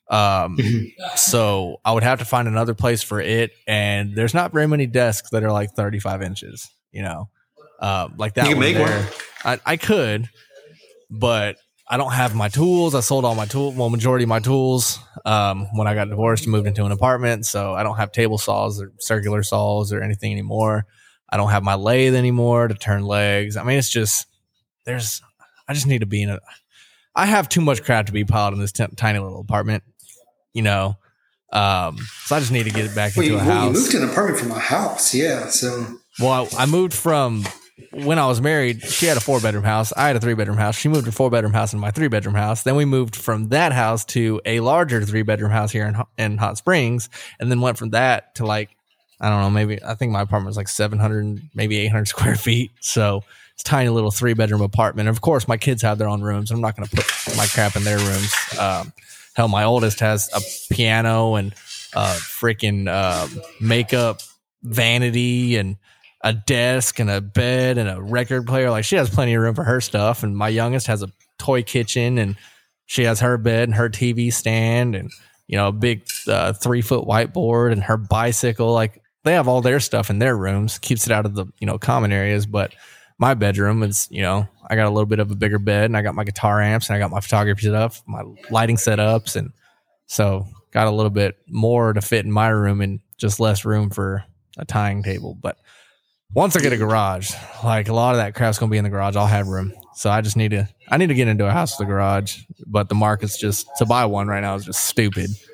So I would have to find another place for it. And there's not very many desks that are like 35 inches, like that. You can make there. one. I could, but I don't have my tools. I sold all my tools, majority of my tools when I got divorced and moved into an apartment. So I don't have table saws or circular saws or anything anymore. I don't have my lathe anymore to turn legs. I mean, it's just, I just need to be I have too much crap to be piled in this tiny little apartment, so I just need to get it back into a house. You moved to an apartment from a house. Yeah. So, well, I moved from when I was married. She had a 4-bedroom house. I had a 3-bedroom house. She moved to a 4-bedroom house and my 3-bedroom house. Then we moved from that house to a larger 3-bedroom house here in Hot Springs. And then went from that to like, I don't know, I think my apartment was like 700, maybe 800 square feet. So it's a tiny little 3-bedroom apartment. And of course, my kids have their own rooms. I'm not going to put my crap in their rooms. Hell, my oldest has a piano and freaking makeup vanity and a desk and a bed and a record player. Like she has plenty of room for her stuff. And my youngest has a toy kitchen and she has her bed and her TV stand and, a big 3-foot whiteboard and her bicycle. Like they have all their stuff in their rooms, keeps it out of the, common areas. But my bedroom is, I got a little bit of a bigger bed and I got my guitar amps and I got my photography stuff, my lighting setups. And so got a little bit more to fit in my room and just less room for a tying table. But once I get a garage, like a lot of that crap's going to be in the garage, I'll have room. So I need to get into a house with a garage, but the market's just to buy one right now is just stupid.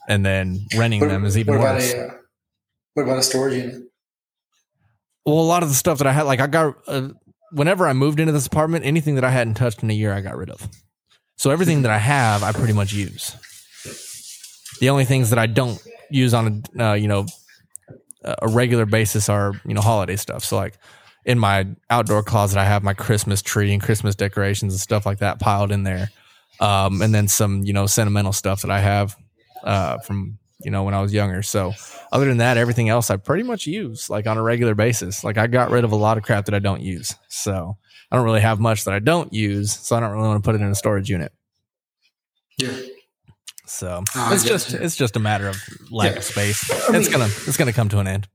and then renting them is even worse. What about a storage unit? Well, a lot of the stuff that I had, like I got, whenever I moved into this apartment, anything that I hadn't touched in a year, I got rid of. So everything that I have, I pretty much use. The only things that I don't use on a regular basis are, holiday stuff. So like in my outdoor closet, I have my Christmas tree and Christmas decorations and stuff like that piled in there. And then some, sentimental stuff that I have from, when I was younger. So other than that, everything else I pretty much use like on a regular basis. Like I got rid of a lot of crap that I don't use. So I don't really have much that I don't use. So I don't really want to put it in a storage unit. Yeah. So it's just a matter of lack of space. It's gonna come to an end.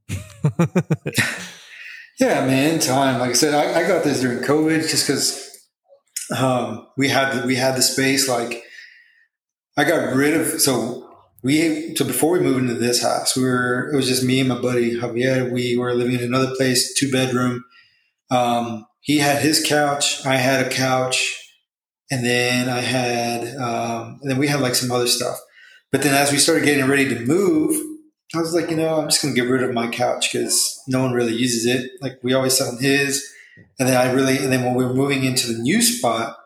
Yeah, man. Time. Like I said, I got this during COVID just because we had the space. Like I got rid of so before we moved into this house, it was just me and my buddy Javier. We were living in another place, 2-bedroom. He had his couch, I had a couch, and then and then we had like some other stuff. But then as we started getting ready to move, I was like, I'm just going to get rid of my couch because no one really uses it. Like we always sat on his. And then when we were moving into the new spot,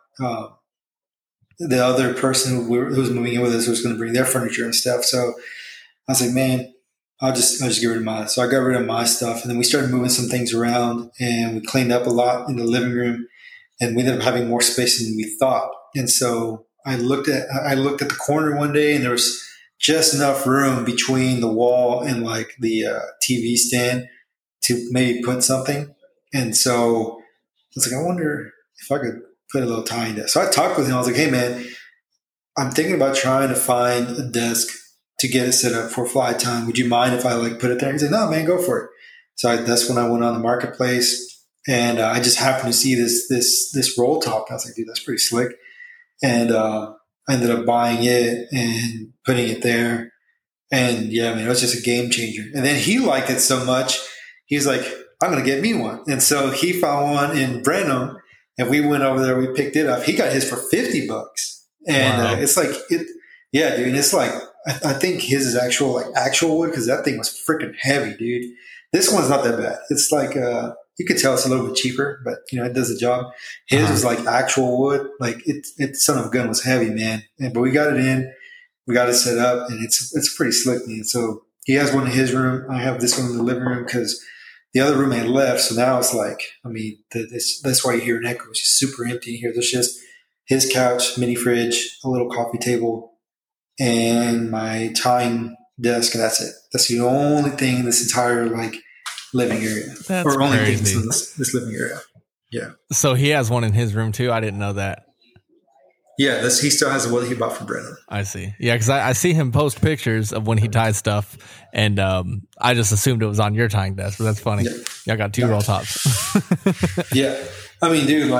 the other person who was moving in with us was going to bring their furniture and stuff. So I was like, man, I'll just get rid of mine. So I got rid of my stuff. And then we started moving some things around and we cleaned up a lot in the living room and we ended up having more space than we thought. And so I looked at the corner one day and there was just enough room between the wall and like the TV stand to maybe put something. And so I was like, I wonder if I could put a little tiny desk. So I talked with him. I was like, hey man, I'm thinking about trying to find a desk to get it set up for fly time. Would you mind if I like put it there? He's like, no man, go for it. So that's when I went on the marketplace and I just happened to see this roll top. And I was like, dude, that's pretty slick. And I ended up buying it and putting it there. And yeah, man, it was just a game changer. And then he liked it so much, he was like, I'm going to get me one. And so he found one in Brenham and we went over there, we picked it up. He got his for $50. And wow. It's like, yeah, dude. And it's like, I think his is actual wood because that thing was freaking heavy, dude. This one's not that bad. It's like, you could tell it's a little bit cheaper, but it does the job. His was like actual wood. Like it son of a gun was heavy, man. But we got it in, we got it set up and it's pretty slick, man. So he has one in his room. I have this one in the living room because the other room had left. So now it's like, that's why you hear an echo. It's just super empty here. There's just his couch, mini fridge, a little coffee table, and my tying desk, and that's it. That's the only thing in this entire like living area. That's or only crazy. things in this living area. Yeah. So he has one in his room too? I didn't know that. Yeah, he still has the one he bought from Brennan. I see. Yeah, because I see him post pictures of when he ties stuff, and I just assumed it was on your tying desk, but that's funny. Yeah. Y'all got two roll tops. Yeah. I mean, dude,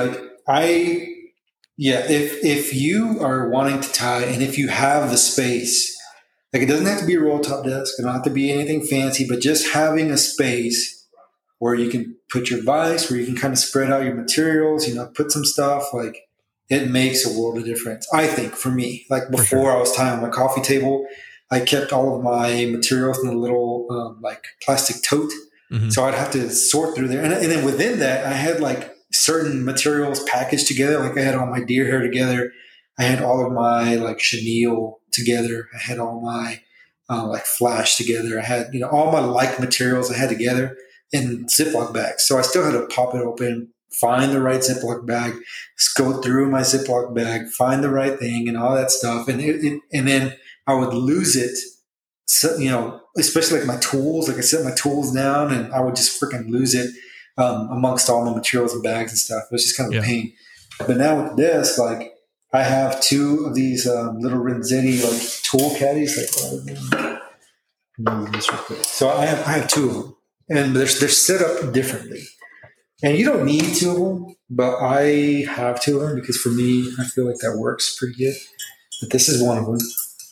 if you are wanting to tie and if you have the space, like it doesn't have to be a roll top desk, it don't have to be anything fancy, but just having a space where you can put your vise, where you can kind of spread out your materials, put some stuff, like it makes a world of difference. I think for me, like before I was tying on my coffee table, I kept all of my materials in a little like plastic tote. Mm-hmm. So I'd have to sort through there. And then within that, I had like certain materials packaged together. Like I had all my deer hair together. I had all of my like chenille together. I had all my like flash together. I had, all my like materials I had together in Ziploc bags. So I still had to pop it open, find the right Ziploc bag, just go through my Ziploc bag, find the right thing and all that stuff. And and then I would lose it. So, especially like my tools, like I set my tools down and I would just freaking lose it amongst all my materials and bags and stuff. It was just kind of a pain. But now with the desk, like I have two of these little Renzetti like tool caddies. So I have two of them, and they're set up differently. And you don't need two of them, but I have two of them because for me, I feel like that works pretty good. But this is one of them.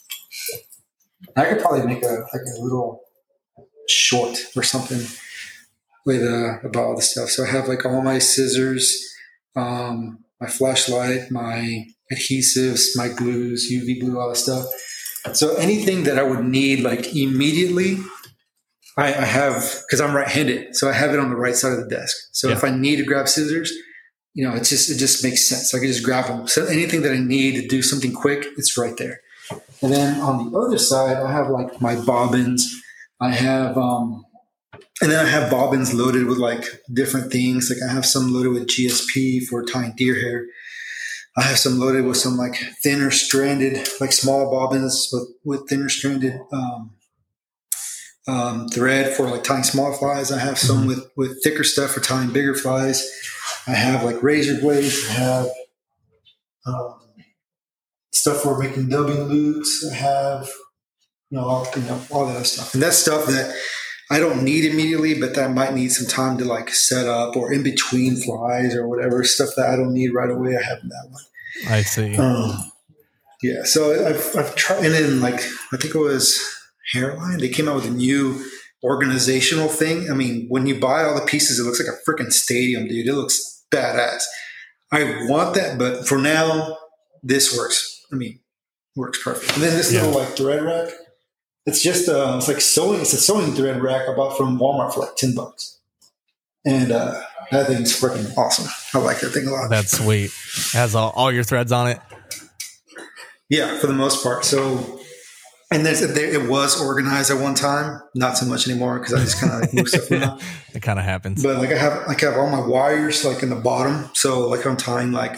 I could probably make a little short or something with about all the stuff. So I have like all my scissors, my flashlight, my adhesives, my glues, UV glue, all that stuff. So anything that I would need like immediately, I have, because I'm right-handed, so I have it on the right side of the desk. So if I need to grab scissors, it just makes sense. I can just grab them. So anything that I need to do something quick, it's right there. And then on the other side, I have like my bobbins. I have, and then I have bobbins loaded with like different things. Like I have some loaded with GSP for tying deer hair. I have some loaded with some like thinner stranded, like small bobbins with thinner stranded thread for like tying small flies. I have some with thicker stuff for tying bigger flies. I have like razor blades. I have stuff for making dubbing loops. I have all that stuff, and that's stuff that I don't need immediately, but that I might need some time to like set up or in between flies or whatever stuff that I don't need right away. I have that one. I see. Yeah. So I've tried, and then like, I think it was Hairline. They came out with a new organizational thing. I mean, when you buy all the pieces, it looks like a freaking stadium, dude. It looks badass. I want that, but for now, this works. I mean, works perfect. And then this little like thread rack. It's just it's like sewing. It's a sewing thread rack I bought from Walmart for like $10, and that thing's freaking awesome. I like that thing a lot. That's sweet. It has all your threads on it. Yeah, for the most part. So, and it was organized at one time. Not so much anymore because I just kind of like move stuff around. It kind of happens. But like I have all my wires like in the bottom. So like I'm tying like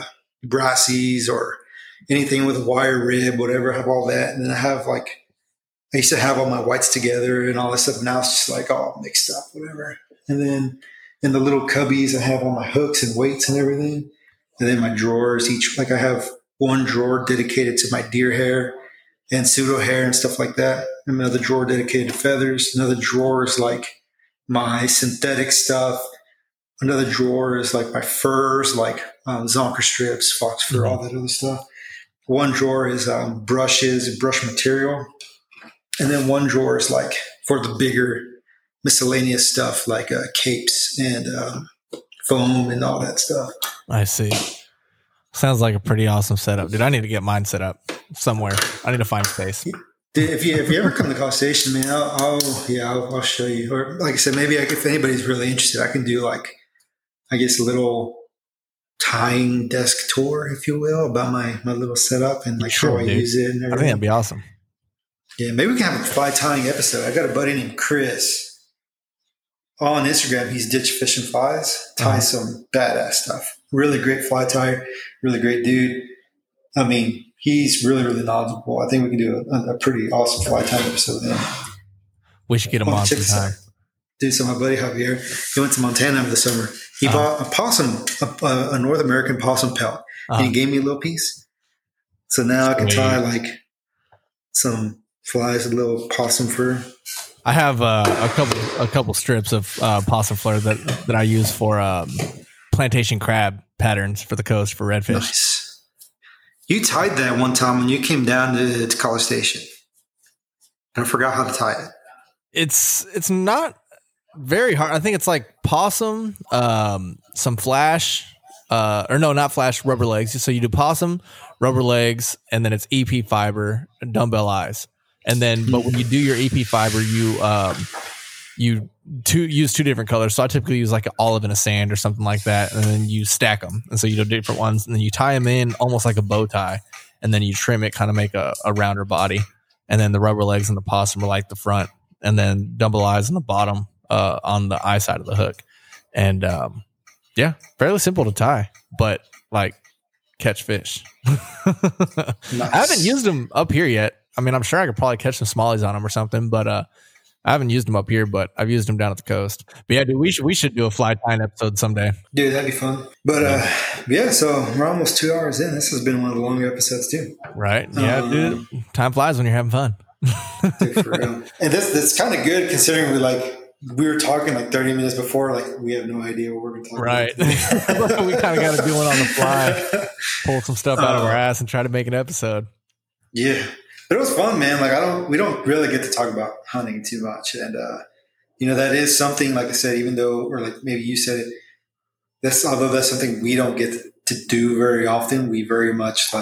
brassies or anything with a wire rib, whatever. I have all that, and then I have like. I used to have all my whites together and all that stuff. Now it's just like all mixed up, whatever. And then in the little cubbies, I have all my hooks and weights and everything. And then my drawers, I have one drawer dedicated to my deer hair and pseudo hair and stuff like that. Another drawer dedicated to feathers. Another drawer is like my synthetic stuff. Another drawer is like my furs, like zonker strips, fox fur, all that other stuff. One drawer is brushes, brush material. And then one drawer is like for the bigger miscellaneous stuff like capes and foam and all that stuff. I see. Sounds like a pretty awesome setup. Dude, I need to get mine set up somewhere. I need to find space. Dude, if you ever come to College Station, man, I'll show you. Or like I said, maybe if anybody's really interested, I can do like, I guess, a little tying desk tour, if you will, about my little setup and like how I use it and everything. I think that'd be awesome. Yeah, maybe we can have a fly tying episode. I got a buddy named Chris on Instagram. He's Ditch Fishing Flies, ties some badass stuff. Really great fly tyer, really great dude. I mean, he's really, really knowledgeable. I think we can do a pretty awesome fly tying episode then. We should get him on sometime. Dude, so my buddy Javier, he went to Montana over the summer. He bought a possum, a North American possum pelt, and he gave me a little piece. So now I can tie like some flies, a little possum fur. I have a couple strips of possum fur that I use for plantation crab patterns for the coast for redfish. Nice. You tied that one time when you came down to College Station. And I forgot how to tie it. It's not very hard. I think it's like possum, some flash, or no, not flash, rubber legs. So you do possum, rubber legs, and then it's EP fiber, dumbbell eyes. And then, but when you do your EP fiber, you use two different colors. So I typically use like an olive and a sand or something like that. And then you stack them. And so you do different ones. And then you tie them in almost like a bow tie. And then you trim it, kind of make a rounder body. And then the rubber legs and the possum are like the front. And then dumbbell eyes on the bottom on the eye side of the hook. And yeah, fairly simple to tie, but like catch fish. Nice. I haven't used them up here yet. I mean, I'm sure I could probably catch some smallies on them or something, but I haven't used them up here, but I've used them down at the coast. But yeah, dude, we should do a fly tying episode someday. Dude, that'd be fun. But yeah, so we're almost 2 hours in. This has been one of the longer episodes too. Right? Yeah, dude. Time flies when you're having fun. Dude, for real. And that's kind of good considering we were talking like 30 minutes before, like we have no idea what we're going to talk about. Right. We kind of got to do it on the fly, pull some stuff out of our ass and try to make an episode. Yeah. But it was fun, man. Like we don't really get to talk about hunting too much. And, that is something, like I said, even though, or like maybe you said it, although that's something we don't get to do very often, we very much like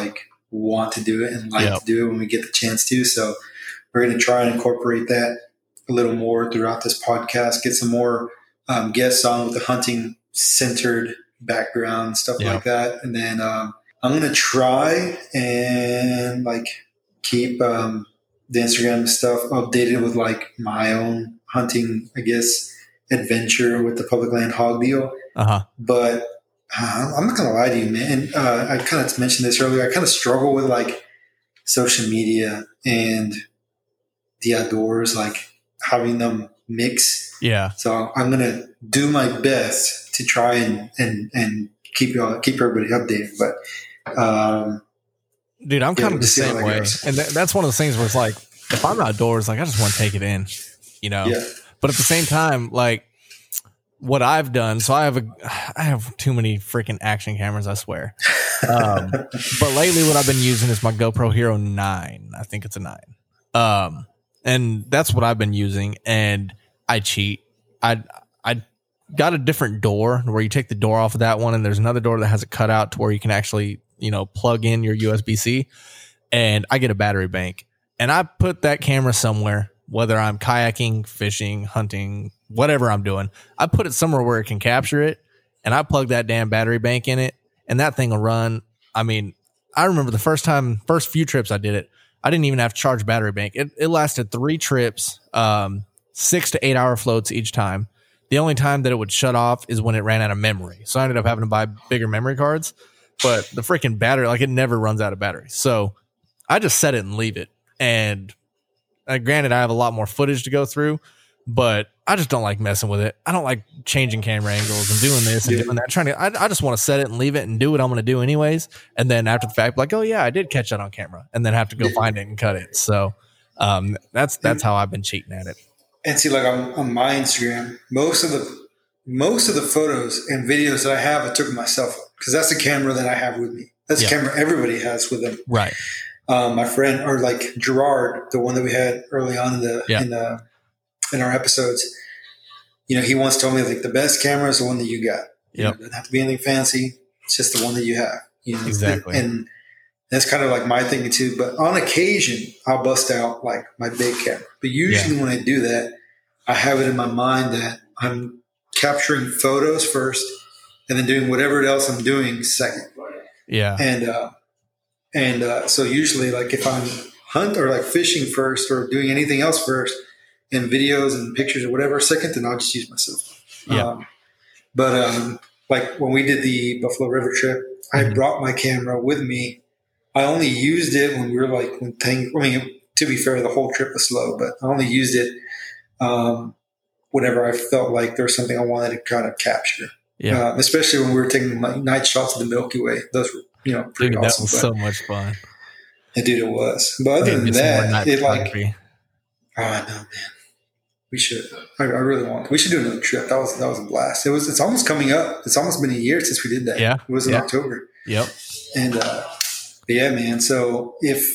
want to do it and like to do it when we get the chance to. So we're going to try and incorporate that a little more throughout this podcast, get some more guests on with the hunting centered background, stuff like that. And then I'm going to try and like keep the Instagram stuff updated with like my own hunting, I guess, adventure with the public land hog deal. But I'm not going to lie to you, man. I kind of mentioned this earlier. I kind of struggle with like social media and the outdoors, like having them mix. Yeah. So I'm going to do my best to try and keep everybody updated. But, dude, I'm kind of the same way. And that's one of those things where it's like, if I'm outdoors, like I just want to take it in, you know? Yeah. But at the same time, like what I've done, so I have too many freaking action cameras, I swear. But lately what I've been using is my GoPro Hero 9. I think it's a 9. And that's what I've been using. And I cheat. I got a different door where you take the door off of that one, and there's another door that has a cutout to where you can actually, plug in your USB-C, and I get a battery bank. And I put that camera somewhere, whether I'm kayaking, fishing, hunting, whatever I'm doing, I put it somewhere where it can capture it, and I plug that damn battery bank in it, and that thing will run. I mean, I remember the first few trips I did it, I didn't even have to charge battery bank. It lasted 3 trips, 6 to 8 hour floats each time. The only time that it would shut off is when it ran out of memory. So I ended up having to buy bigger memory cards, but the freaking battery, like it never runs out of battery. So I just set it and leave it. And granted, I have a lot more footage to go through, but I just don't like messing with it. I don't like changing camera angles and doing this and doing that. I just want to set it and leave it and do what I'm going to do anyways. And then after the fact, like, oh yeah, I did catch that on camera, and then have to go find it and cut it. So that's how I've been cheating at it. And see, like on my Instagram, most of the photos and videos that I have, I took with my cell phone, because that's the camera that I have with me. That's the camera everybody has with them. Right. My friend, or like Gerard, the one that we had early on in our episodes, he once told me like the best camera is the one that you got. It doesn't have to be anything fancy. It's just the one that you have. Exactly. And that's kind of like my thinking too. But on occasion, I'll bust out like my big camera. But usually when I do that, I have it in my mind that I'm capturing photos first and then doing whatever else I'm doing second. Yeah. And so usually like if I'm hunt or like fishing first or doing anything else first, and videos and pictures or whatever second, then I'll just use my cell phone. Yeah. But like when we did the Buffalo River trip, I brought my camera with me. I only used it when we were like, to be fair, the whole trip was slow, but I only used it whenever I felt like there was something I wanted to kind of capture. Yeah. Especially when we were taking night shots of the Milky Way. Those were, pretty awesome. That was so much fun. Dude, it was. But other than that, I know, man. We should. I really want. We should do another trip. That was a blast. It's almost coming up. It's almost been a year since we did that. Yeah, it was in October. Yep. And yeah, man. So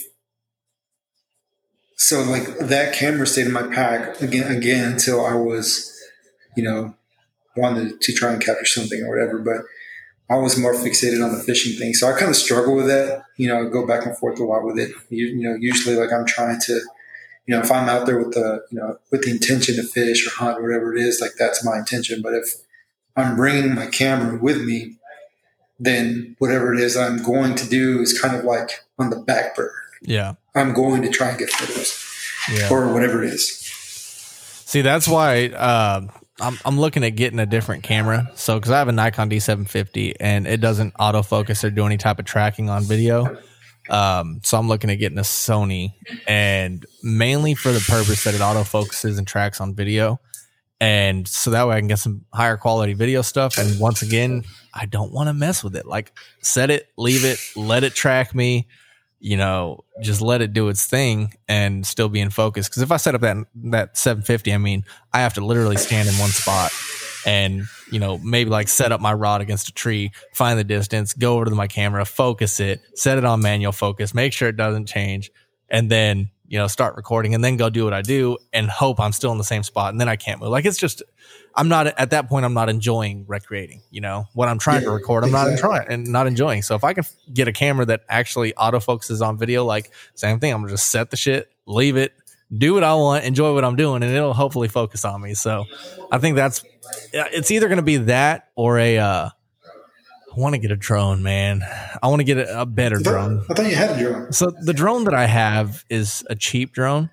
like that camera stayed in my pack again until I was, wanted to try and capture something or whatever. But I was more fixated on the fishing thing, so I kind of struggle with that. I go back and forth a lot with it. Usually like I'm trying to. If I'm out there with the intention to fish or hunt or whatever it is, like that's my intention. But if I'm bringing my camera with me, then whatever it is I'm going to do is kind of like on the back burner. Yeah. I'm going to try and get photos or whatever it is. See, that's why I'm looking at getting a different camera. So, because I have a Nikon D750 and it doesn't autofocus or do any type of tracking on video. So I'm looking at getting a Sony, and mainly for the purpose that it autofocuses and tracks on video. And so that way I can get some higher quality video stuff. And once again, I don't want to mess with it. Like set it, leave it, let it track me, just let it do its thing and still be in focus. Cause if I set up that 750, I have to literally stand in one spot and, maybe like set up my rod against a tree, find the distance, go over to my camera, focus it, set it on manual focus, make sure it doesn't change, and then start recording and then go do what I do and hope I'm still in the same spot. And then I can't move. Like, it's just, I'm not at that point. I'm not enjoying recreating, what I'm trying to record. I'm not enjoying. So if I can get a camera that actually autofocuses on video, like same thing, I'm gonna just set the shit, leave it, do what I want, enjoy what I'm doing, and it'll hopefully focus on me. So I think it's either going to be that or I want to get a drone, man. I want to get a better drone. I thought you had a drone. So the drone that I have is a cheap drone.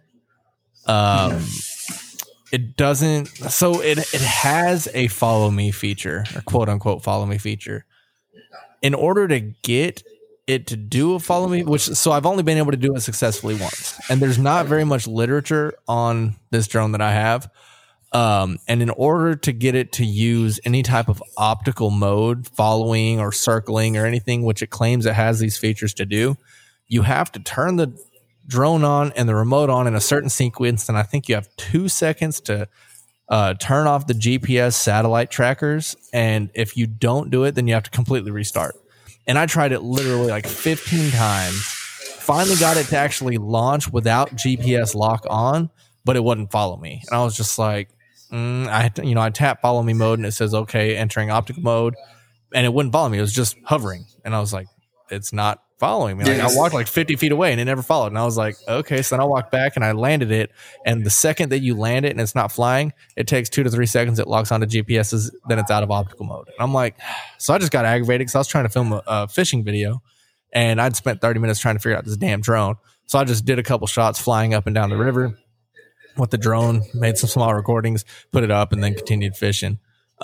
It doesn't, so it has a follow me feature, or quote unquote follow me feature. In order to get it to do a follow me, so I've only been able to do it successfully once, and there's not very much literature on this drone that I have. And in order to get it to use any type of optical mode, following or circling or anything, which it claims it has these features to do, you have to turn the drone on and the remote on in a certain sequence. And I think you have 2 seconds to turn off the GPS satellite trackers. And if you don't do it, then you have to completely restart. And I tried it literally like 15 times, finally got it to actually launch without GPS lock on, but it wouldn't follow me. And I was just like, I tap follow me mode and it says, okay, entering optical mode, and it wouldn't follow me. It was just hovering. And I was like, it's not following me. Like, I walked like 50 feet away and it never followed. And I was like, okay. So then I walked back and I landed it. And the second that you land it and it's not flying, it takes 2 to 3 seconds. It locks onto GPSs. Then it's out of optical mode. And I'm like, so I just got aggravated because I was trying to film a fishing video and I'd spent 30 minutes trying to figure out this damn drone. So I just did a couple shots flying up and down the river with the drone, made some small recordings, put it up, and then continued fishing.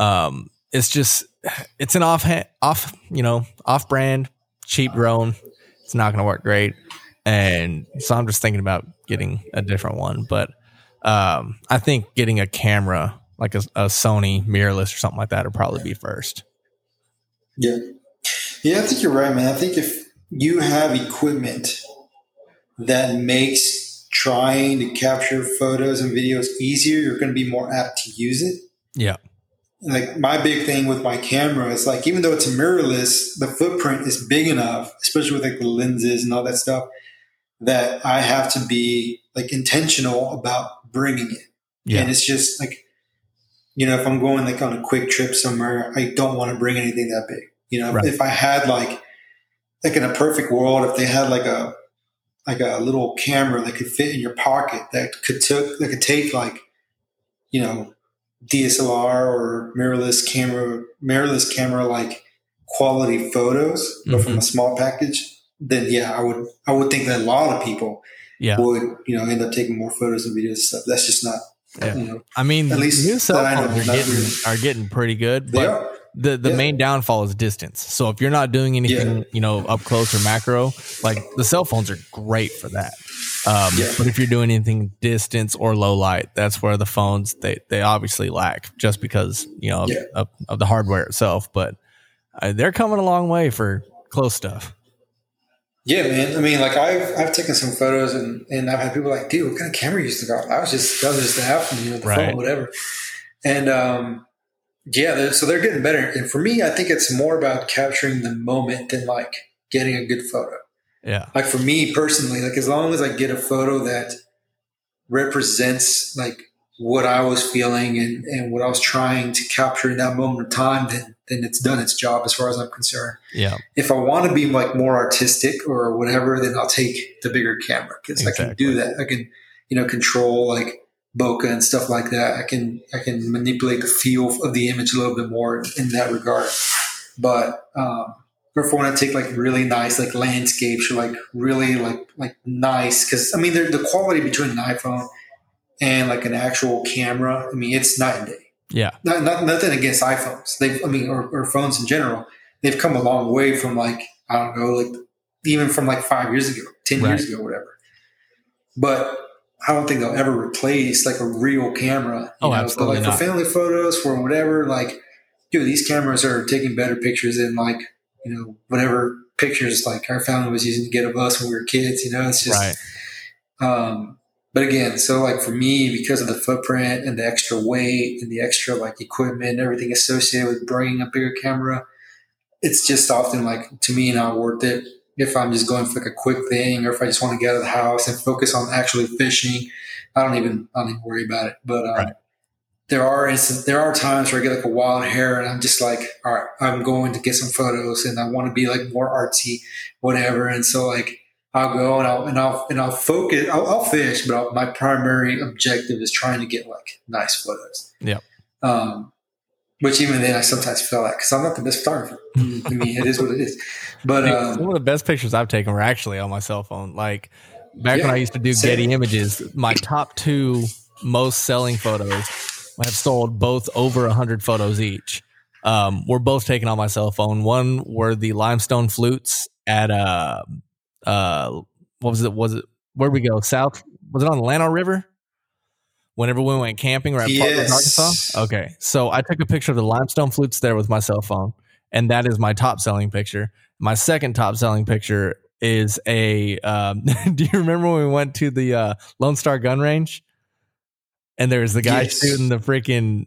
It's an off-brand, cheap drone. It's not going to work great. And so I'm just thinking about getting a different one. But I think getting a camera, like a Sony mirrorless or something like that, would probably be first. Yeah. Yeah, I think you're right, man. I think if you have equipment that makes trying to capture photos and videos easier, you're going to be more apt to use it. Yeah. Like my big thing with my camera is like, even though it's a mirrorless, the footprint is big enough, especially with like the lenses and all that stuff, that I have to be like intentional about bringing it. Yeah. And it's just like, if I'm going like on a quick trip somewhere, I don't want to bring anything that big. Right. If I had like in a perfect world, if they had like a little camera that could fit in your pocket that could take like, DSLR or mirrorless camera like quality photos, but from a small package, then yeah, I would think that a lot of people would, end up taking more photos and videos and stuff. That's just not, I mean, at least new cell phones are getting pretty good, but the main downfall is distance. So if you're not doing anything, up close or macro, like the cell phones are great for that. But if you're doing anything distance or low light, that's where the phones, they obviously lack just because, of the hardware itself. But they're coming a long way for close stuff. Yeah, man. I mean, like I've taken some photos and I've had people like, dude, what kind of camera you used to got? That was just the app, the phone, whatever. And, so they're getting better. And for me, I think it's more about capturing the moment than like getting a good photo. Yeah. Like for me personally, like as long as I get a photo that represents like what I was feeling and what I was trying to capture in that moment of time, then it's done its job as far as I'm concerned. Yeah. If I want to be like more artistic or whatever, then I'll take the bigger camera because I can do that. I can, control like bokeh and stuff like that. I can manipulate the feel of the image a little bit more in that regard. But or if I want to take like really nice like landscapes or like really like nice, because I mean the quality between an iPhone and like an actual camera, I mean it's night and day. Yeah. Nothing against iPhones. Or phones in general. They've come a long way from like, I don't know, like even from like 5 years ago, 10 years ago, whatever. But I don't think they'll ever replace like a real camera. Absolutely but like not. For family photos, for whatever, like, dude, these cameras are taking better pictures than like, whatever pictures like our family was using to get of us when we were kids, it's just, but again, so like for me, because of the footprint and the extra weight and the extra like equipment and everything associated with bringing a bigger camera, it's just often like to me not worth it, if I'm just going for like a quick thing, or if I just want to get out of the house and focus on actually fishing, I don't even worry about it. But Right. there are times where I get like a wild hair and I'm just like, all right, I'm going to get some photos and I want to be like more artsy, whatever. And so like I'll go and I'll focus. I'll fish, but my primary objective is trying to get like nice photos. Yep. Which even then I sometimes feel like, because I'm not the best photographer. I mean, it is what it is. But some of the best pictures I've taken were actually on my cell phone. Like back when I used to do same. Getty Images, my top 2 most selling photos have sold both over 100 photos each. Were both taken on my cell phone. One were the limestone flutes at what was it? Where'd we go? South? Was it on the Llano River? Whenever we went camping or at Fort Worth, Arkansas? Okay. So I took a picture of the limestone flutes there with my cell phone, and that is my top selling picture. My second top selling picture is a do you remember when we went to the Lone Star gun range? And there's the guy shooting the freaking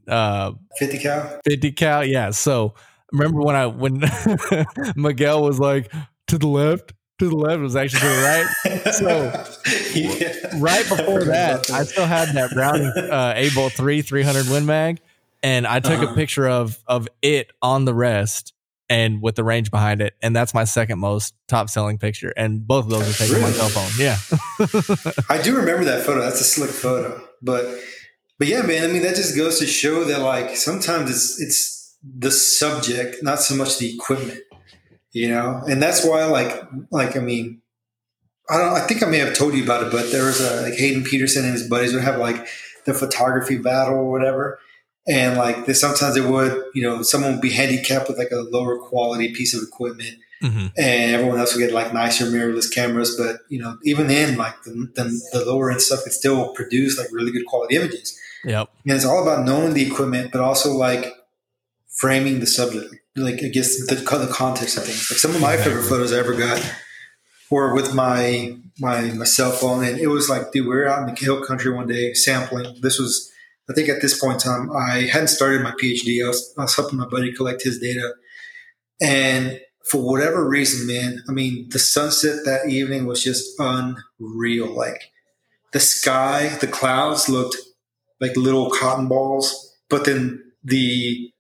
50 cal. Yeah. So remember when Miguel was like, to the left, it was actually to the right. So right before that, I still had that Browning A-Bolt 300 Win Mag, and I took a picture of it on the rest and with the range behind it, and that's my second most top selling picture. And both of those are taken on my cell phone. Yeah. I do remember that photo. That's a slick photo. But yeah, man, I mean, that just goes to show that like sometimes it's the subject, not so much the equipment, you know? And that's why like, I mean, I think I may have told you about it, but there was like Hayden Peterson and his buddies would have like the photography battle or whatever. And like sometimes it would, you know, someone would be handicapped with like a lower quality piece of equipment. Mm-hmm. And everyone else would get like nicer mirrorless cameras. But, you know, even then, like the lower end stuff could still produce like really good quality images. Yep. And it's all about knowing the equipment, but also like framing the subject, like I guess the context of things. Like some of my favorite photos I ever got were with my cell phone. And it was like, dude, we were out in the hill country one day sampling. This was, I think at this point in time, I hadn't started my PhD. I was helping my buddy collect his data. And for whatever reason, man, I mean, the sunset that evening was just unreal. Like the sky, the clouds looked like little cotton balls, but then the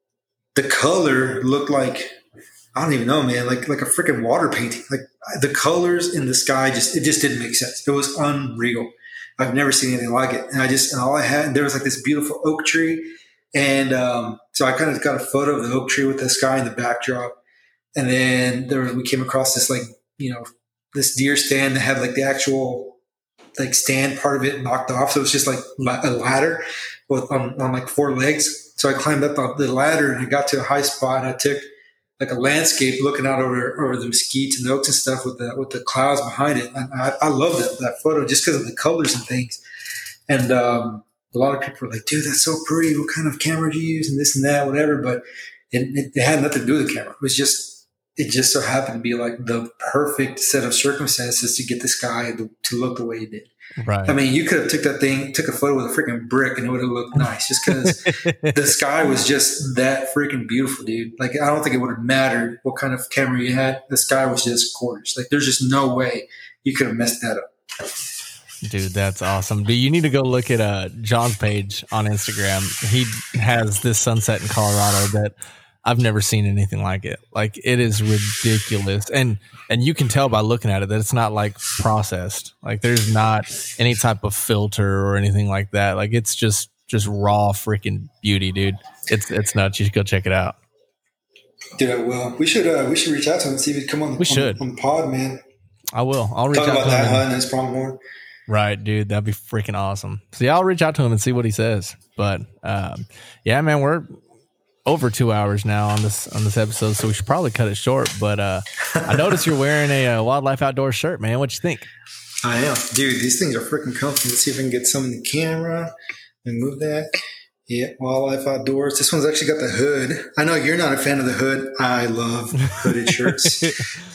color looked like, I don't even know, man, like a freaking water painting. Like the colors in the sky it just didn't make sense. It was unreal. I've never seen anything like it. And all I had, there was like this beautiful oak tree. And so I kind of got a photo of the oak tree with the sky in the backdrop. And then we came across this like, you know, this deer stand that had like the actual like stand part of it knocked off. So it was just like a ladder on like 4 legs. So I climbed up the ladder and I got to a high spot and I took like a landscape looking out over the mesquites and oaks and stuff with the clouds behind it. And I love that photo just because of the colors and things. And a lot of people were like, dude, that's so pretty. What kind of camera do you use? And this and that, whatever. But it had nothing to do with the camera. It just so happened to be like the perfect set of circumstances to get this guy to look the way he did. Right. I mean, you could have took a photo with a freaking brick and it would have looked nice just because the sky was just that freaking beautiful, dude. Like, I don't think it would have mattered what kind of camera you had. The sky was just gorgeous. Like, there's just no way you could have messed that up. Dude, that's awesome. Do you need to go look at John's page on Instagram? He has this sunset in Colorado that I've never seen anything like it. Like, it is ridiculous. And you can tell by looking at it that it's not like processed. Like, there's not any type of filter or anything like that. Like, it's just raw freaking beauty, dude. It's nuts. You should go check it out. Dude, I will. We should reach out to him and see if he'd come on the pod, man. I will. I'll reach out to him. Talk about that hunt and his pronghorn. Right, dude. That'd be freaking awesome. So yeah, I'll reach out to him and see what he says. But yeah, man, we're over 2 hours now on this episode, so we should probably cut it short. But I noticed you're wearing a Wildlife Outdoors shirt, man. What you think? I am, dude. These things are freaking comfy. Let's see if I can get some in the camera and move that. Yeah, Wildlife Outdoors. This one's actually got the hood. I know you're not a fan of the hood. I love hooded shirts.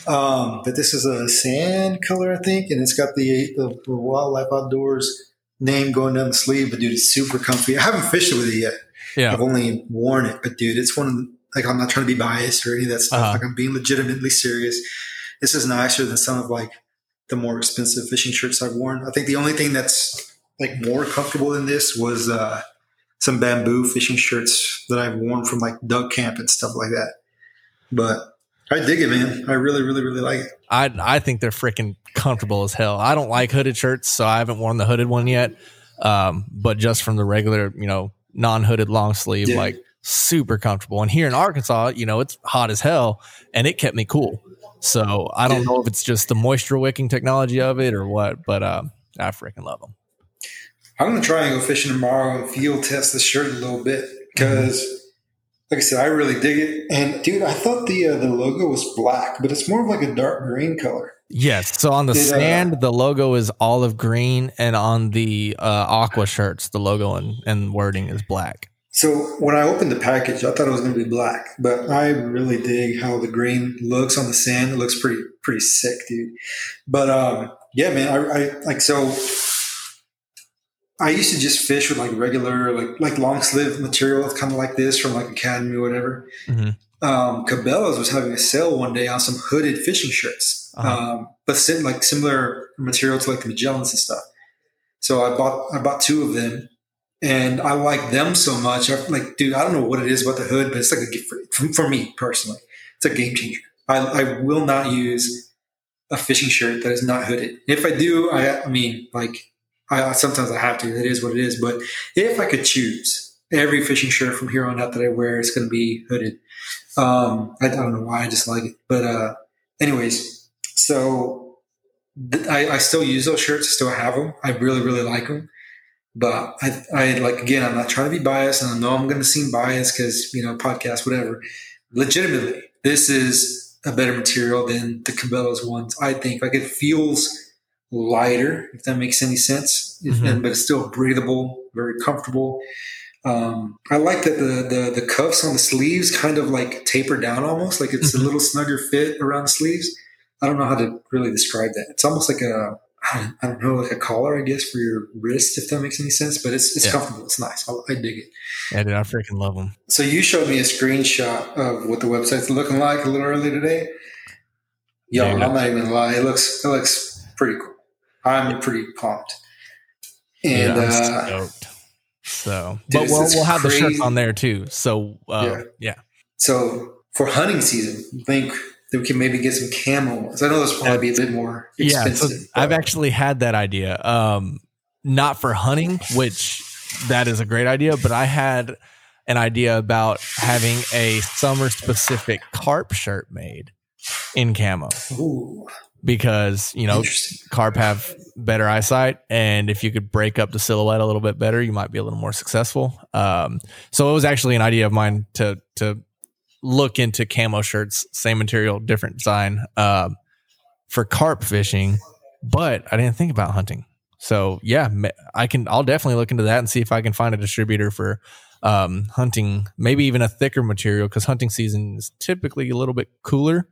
But this is a sand color, I think, and it's got the Wildlife Outdoors name going down the sleeve. But dude, it's super comfy. I haven't fished it with it yet. Yeah. I've only worn it, but dude, it's one of the, like, I'm not trying to be biased or any of that stuff. Like, I'm being legitimately serious. this is nicer than some of like the more expensive fishing shirts I've worn. I think the only thing that's like more comfortable than this was some bamboo fishing shirts that I've worn from like duck camp and stuff like that. But I dig it, man. I really, really, really like it. I think they're freaking comfortable as hell. I don't like hooded shirts, so I haven't worn the hooded one yet. But just from the regular, non-hooded long sleeve, like super comfortable. And here in Arkansas, it's hot as hell, and it kept me cool. So I don't know if it's just the moisture wicking technology of it or what, but I freaking love them. I'm going to try and go fishing tomorrow and field test the shirt a little bit because, like I said, I really dig it. And, dude, I thought the logo was black, but it's more of like a dark green color. Yes. So on the sand, the logo is olive green, and on the aqua shirts, the logo and wording is black. So when I opened the package, I thought it was going to be black, but I really dig how the green looks on the sand. It looks pretty sick, dude. But yeah, man, I like so. I used to just fish with like regular like long sleeve material, kind of like this from like Academy or whatever. Mm-hmm. Cabela's was having a sale one day on some hooded fishing shirts, but similar material to like the Magellans and stuff. So I bought 2 of them. And I like them so much. I'm like, dude, I don't know what it is about the hood, but it's like a gift for me personally. It's a game changer. I will not use a fishing shirt that is not hooded. If I do, sometimes I have to. It is what it is. But if I could choose, every fishing shirt from here on out that I wear is going to be hooded. I don't know why. I just like it. But anyways, so I still use those shirts. I still have them. I really, really like them. But I like, again, I'm not trying to be biased, and I know I'm going to seem biased because, podcast, whatever. Legitimately, this is a better material than the Cabela's ones. I think like it feels lighter, if that makes any sense, but it's still breathable, very comfortable. I like that the cuffs on the sleeves kind of like taper down almost, like it's a little snugger fit around the sleeves. I don't know how to really describe that. It's almost like I don't know, like a collar, I guess, for your wrist, if that makes any sense. But it's comfortable. It's nice. I dig it. Yeah, dude, I freaking love them. So you showed me a screenshot of what the website's looking like a little early today. Yo, I'm not even gonna lie. It looks pretty cool. I'm pretty pumped. And I'm stoked. So, dude, but we'll have the shirts on there too. So yeah. So for hunting season, I think that we can maybe get some camo ones. I know those probably be a bit more expensive. So I've actually had that idea. Not for hunting, which that is a great idea, but I had an idea about having a summer specific carp shirt made in camo. Ooh. Because, carp have better eyesight, and if you could break up the silhouette a little bit better, you might be a little more successful. So it was actually an idea of mine to look into camo shirts, same material, different design, for carp fishing, but I didn't think about hunting. So yeah, I'll definitely look into that and see if I can find a distributor for hunting, maybe even a thicker material, because hunting season is typically a little bit cooler.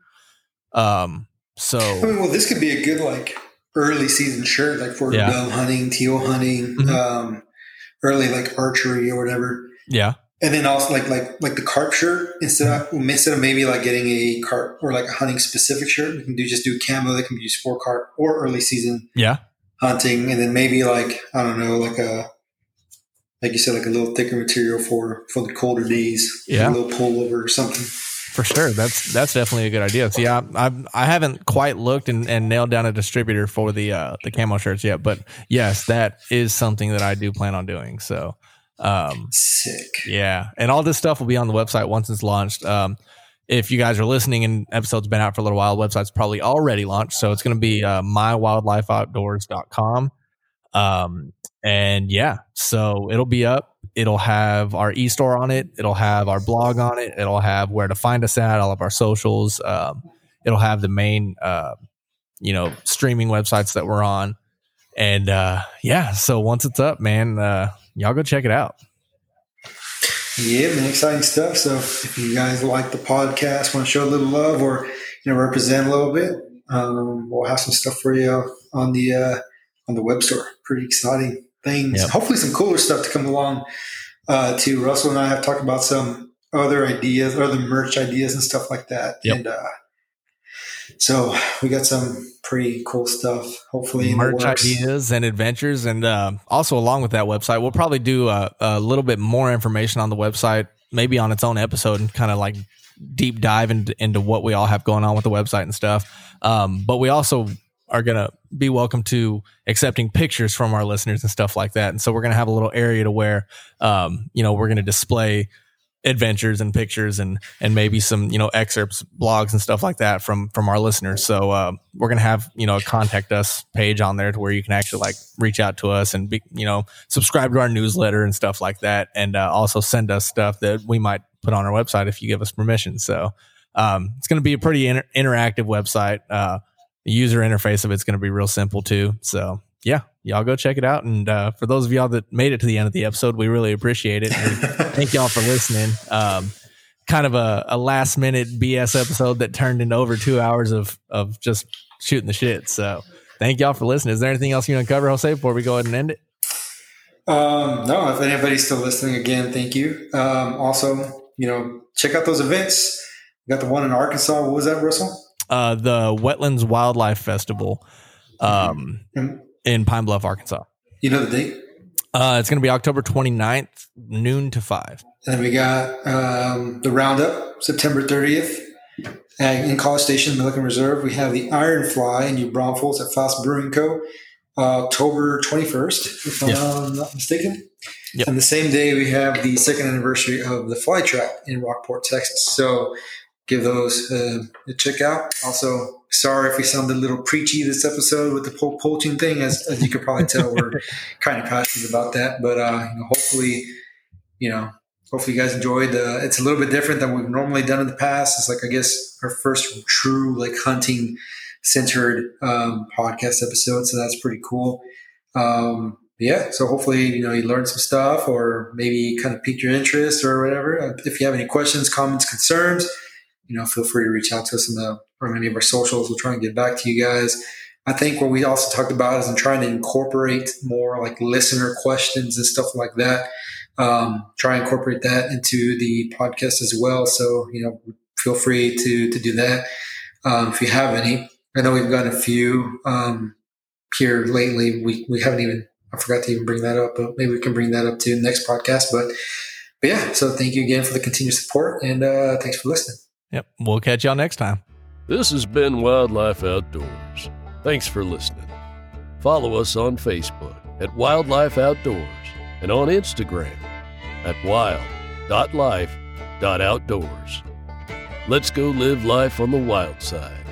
This could be a good like early season shirt, like for dove hunting, teal hunting, early like archery or whatever. Yeah. And then also like the carp shirt, instead of maybe like getting a carp or like a hunting specific shirt, we can just do camo that can be used for carp or early season hunting. And then maybe like, I don't know, like you said, like a little thicker material for the colder days, a little pullover or something. For sure. That's definitely a good idea. So yeah, I haven't quite looked and nailed down a distributor for the camo shirts yet, but yes, that is something that I do plan on doing. So, sick. Yeah. And all this stuff will be on the website once it's launched. If you guys are listening and episode's been out for a little while, the website's probably already launched. So it's going to be, mywildlifeoutdoors.com. And yeah, so it'll be up. It'll have our e-store on it. It'll have our blog on it. It'll have where to find us at, all of our socials. It'll have the main, streaming websites that we're on. And so once it's up, man, y'all go check it out. Yeah, man, exciting stuff. So if you guys like the podcast, want to show a little love or represent a little bit, we'll have some stuff for you on the web store. Pretty exciting things. Yep. Hopefully some cooler stuff to come along too. Russell and I have talked about some other ideas, other merch ideas and stuff like that. Yep. And So we got some pretty cool stuff, hopefully in the merch works. ideas and adventures. And also along with that website, we'll probably do a little bit more information on the website, maybe on its own episode, and kind of like deep dive into what we all have going on with the website and stuff. But we also are going to be welcome to accepting pictures from our listeners and stuff like that. And so we're going to have a little area to where, we're going to display adventures and pictures and maybe some, excerpts, blogs and stuff like that from our listeners. So, we're going to have, a contact us page on there to where you can actually like reach out to us and be, subscribe to our newsletter and stuff like that. And, also send us stuff that we might put on our website if you give us permission. So, it's going to be a pretty interactive website. The user interface of it's going to be real simple too. So yeah, y'all go check it out. And for those of y'all that made it to the end of the episode, we really appreciate it. And thank y'all for listening. Kind of a last minute BS episode that turned into over 2 hours of just shooting the shit. So thank y'all for listening. Is there anything else you want to cover, Jose, before we go ahead and end it? No, if anybody's still listening, again, thank you. Also, check out those events. We got the one in Arkansas. What was that, Russell? The Wetlands Wildlife Festival in Pine Bluff, Arkansas. You know the date? It's going to be October 29th, noon to 5. And then we got the Roundup, September 30th. In College Station, Milliken Reserve. We have the Iron Fly in New Braunfels at Faust Brewing Co. October 21st, if I'm not mistaken. Yep. And the same day, we have the second anniversary of the Fly Trap in Rockport, Texas. So give those a check out. Also, sorry if we sounded a little preachy this episode with the poaching thing. As you could probably tell, we're kind of passionate about that. But hopefully you guys enjoyed. It's a little bit different than we've normally done in the past. It's like, I guess, our first true like hunting centered podcast episode. So that's pretty cool. So hopefully, you learned some stuff or maybe kind of piqued your interest or whatever. If you have any questions, comments, concerns, feel free to reach out to us on any of our socials. We'll try and get back to you guys. I think what we also talked about is in trying to incorporate more like listener questions and stuff like that. Try and incorporate that into the podcast as well. So, feel free to do that. If you have any, I know we've gotten a few, here lately. We haven't even, I forgot to even bring that up, but maybe we can bring that up to the next podcast. But yeah, so thank you again for the continued support and, thanks for listening. Yep. We'll catch y'all next time. This has been Wildlife Outdoors. Thanks for listening. Follow us on Facebook at Wildlife Outdoors and on Instagram at wild.life.outdoors. Let's go live life on the wild side.